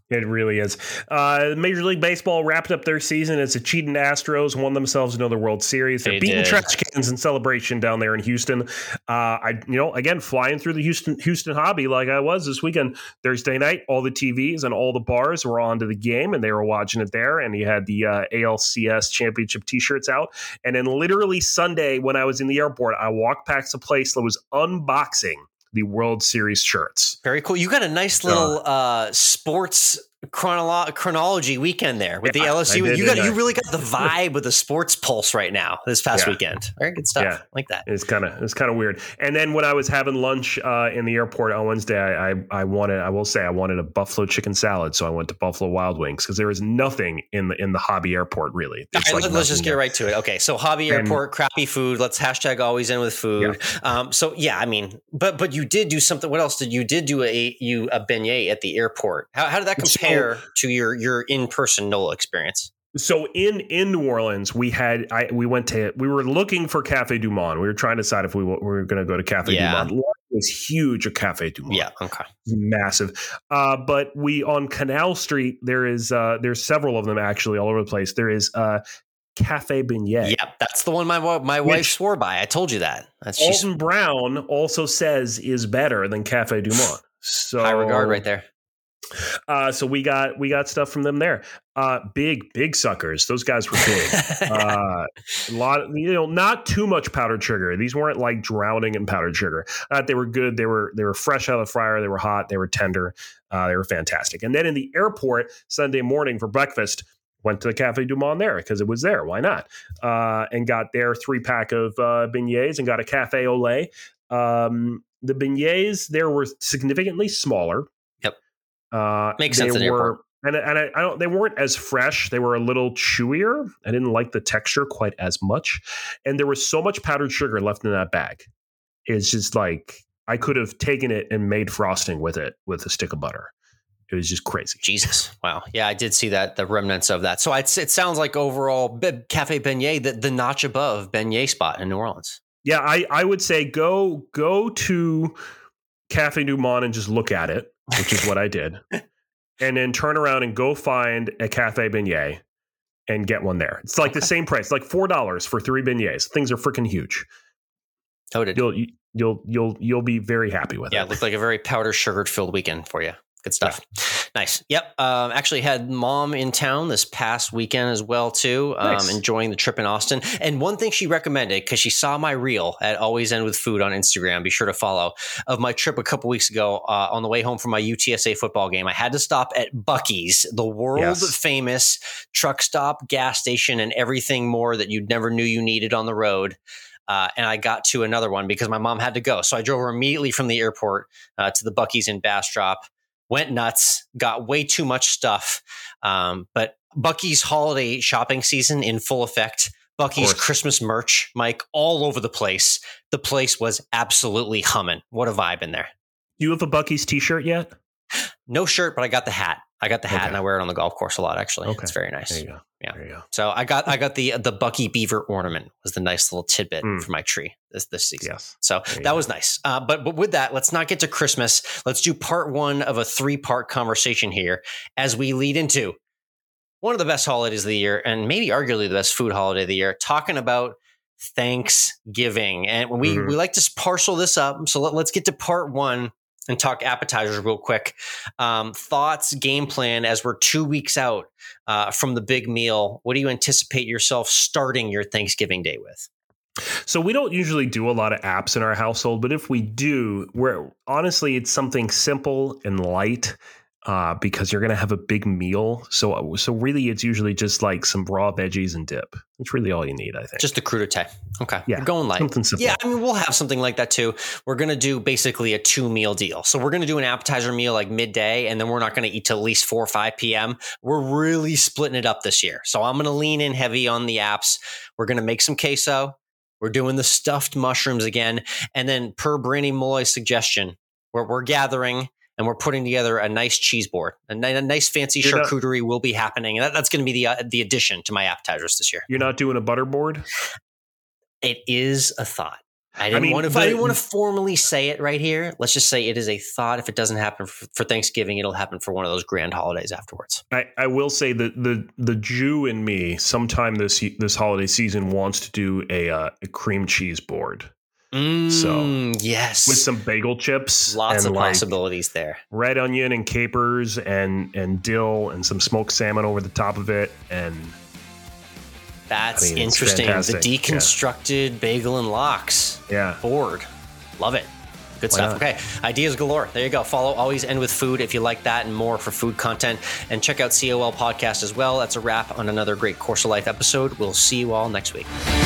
It really is. Uh, Major League Baseball wrapped up their season as the cheating Astros won themselves another World Series. They're They beating did. trash cans in celebration down there in Houston. Uh, I, you know, again, flying through the Houston Houston hobby like I was this weekend. Thursday night, all the T Vs and all the bars were on to the game, and they were watching it there. And you had the uh, A L C S championship T-shirts out. And then literally Sunday, when I was in the airport, I walked past a place that was unboxing the World Series shirts. Very cool. You got a nice little uh, sports chronolo- chronology weekend there with Yeah, the L S U. I did, You got didn't you I? really got the vibe of the sports pulse right now this past Yeah. weekend. Very good stuff. Yeah. Like that. It's kind of it's kind of weird. And then when I was having lunch uh, in the airport on Wednesday, I, I I wanted I will say I wanted a buffalo chicken salad, so I went to Buffalo Wild Wings because there is nothing in the in the hobby airport really. All It's right, like let- let's just nothing get there. right to it. Okay, so hobby And- airport, crappy food. Let's hashtag always in with food. Um, so yeah, I mean, but but you did do something. What else did you did do a you a beignet at the airport? How, how did that So- compare to your your in person NOLA experience? So in in New Orleans, we had I we went to we were looking for Cafe Du Monde. We were trying to decide if we, w- we were going to go to Cafe Yeah. Du Monde. It was huge at Cafe Du Monde. Yeah. Okay. Massive. Uh, but we on Canal Street, there is uh, there's several of them actually all over the place. There is uh, Cafe Beignet. Yeah, that's the one my wa- my wife Which- swore by. I told you that. That's she's Alton Brown also says is better than Cafe Du Monde. So high regard right there. Uh, so we got we got stuff from them there. Uh, big big suckers. Those guys were big. uh, a lot, of, you know, not too much powdered sugar. These weren't like drowning in powdered sugar. Uh, they were good. They were they were fresh out of the fryer. They were hot. They were tender. Uh, they were fantastic. And then in the airport Sunday morning for breakfast, went to the Cafe Du Monde there because it was there. Why not? Uh, and got their three pack of uh, beignets and got a cafe au lait. Um, the beignets there were significantly smaller. Yep. Uh, Makes they sense at the were, airport. And, and I, I don't. They weren't as fresh. They were a little chewier. I didn't like the texture quite as much, and there was so much powdered sugar left in that bag. It's just like I could have taken it and made frosting with it with a stick of butter. It was just crazy. Jesus. Wow. Yeah, I did see that, the remnants of that. So I'd, it sounds like overall Be- Cafe Beignet, the, the notch above beignet spot in New Orleans. Yeah, I, I would say go go to Cafe Du Monde and just look at it, which is what I did. And then turn around and go find a Cafe Beignet and get one there. It's like Okay. the same price, like four dollars for three beignets. Things are freaking huge. Noted. You'll you'll you'll you'll be very happy with Yeah, it. it looked like a very powder sugared filled weekend for you. Good stuff. Nice. Yep. Um, actually had mom in town this past weekend as well, too. Um, Nice. Enjoying the trip in Austin. And one thing she recommended, because she saw my reel at Always End With Food on Instagram, be sure to follow, of my trip a couple weeks ago uh, on the way home from my U T S A football game. I had to stop at Buc-ee's, the world Yes. famous truck stop, gas station, and everything more that you never knew you needed on the road. Uh, and I got to another one because my mom had to go. So I drove her immediately from the airport uh, to the Buc-ee's in Bastrop. Went nuts, got way too much stuff. Um, but Buc-ee's holiday shopping season in full effect. Buc-ee's course. Christmas merch, Mike, all over the place. The place was absolutely humming. What a vibe in there. Do you have a Buc-ee's t-shirt yet? No shirt, but I got the hat. I got the hat Okay. and I wear it on the golf course a lot, actually. Okay. It's very nice. There you go. Yeah. There you go. So I got I got the the Buc-ee beaver ornament was the nice little tidbit Mm. for my tree this this season. Yes. So There you that go. was nice. Uh, but but with that, let's not get to Christmas. Let's do part one of a three part conversation here as we lead into one of the best holidays of the year and maybe arguably the best food holiday of the year. Talking about Thanksgiving, and we Mhm. we like to parcel this up. So let, let's get to part one and talk appetizers real quick. Um, thoughts, game plan as we're two weeks out uh, from the big meal. What do you anticipate yourself starting your Thanksgiving day with? So we don't usually do a lot of apps in our household, but if we do, we're honestly, it's something simple and light. Uh, because you're going to have a big meal. So, so really, it's usually just like some raw veggies and dip. It's really all you need, I think. Just the crudité. Okay. Yeah, You're going light. something simple. Yeah, I mean, we'll have something like that too. We're going to do basically a two meal deal. So we're going to do an appetizer meal like midday, and then we're not going to eat till at least four or five p.m. We're really splitting it up this year. So I'm going to lean in heavy on the apps. We're going to make some queso. We're doing the stuffed mushrooms again. And then per Brandy Molloy's suggestion, we're, we're gathering and we're putting together a nice cheese board. A, ni- a nice fancy You're not- charcuterie will be happening. And that, that's going to be the uh, the addition to my appetizers this year. You're not doing a butter board? It is a thought. I didn't I mean, want to. the, I didn't want to formally say it right here. Let's just say it is a thought. If it doesn't happen for, for Thanksgiving, it'll happen for one of those grand holidays afterwards. I, I will say that the the Jew in me, sometime this this holiday season, wants to do a, uh, a cream cheese board. Mm, so yes, with some bagel chips, lots and of like possibilities there. Red onion and capers and and dill and some smoked salmon over the top of it, and that's I mean, interesting. The fantastic. deconstructed yeah. bagel and lox. Yeah, board, love it. Good Why stuff. not? Okay. Ideas galore. There you go. Follow Always End With Food if you like that and more for food content. And check out C O L Podcast as well. That's a wrap on another great Course of Life episode. We'll see you all next week.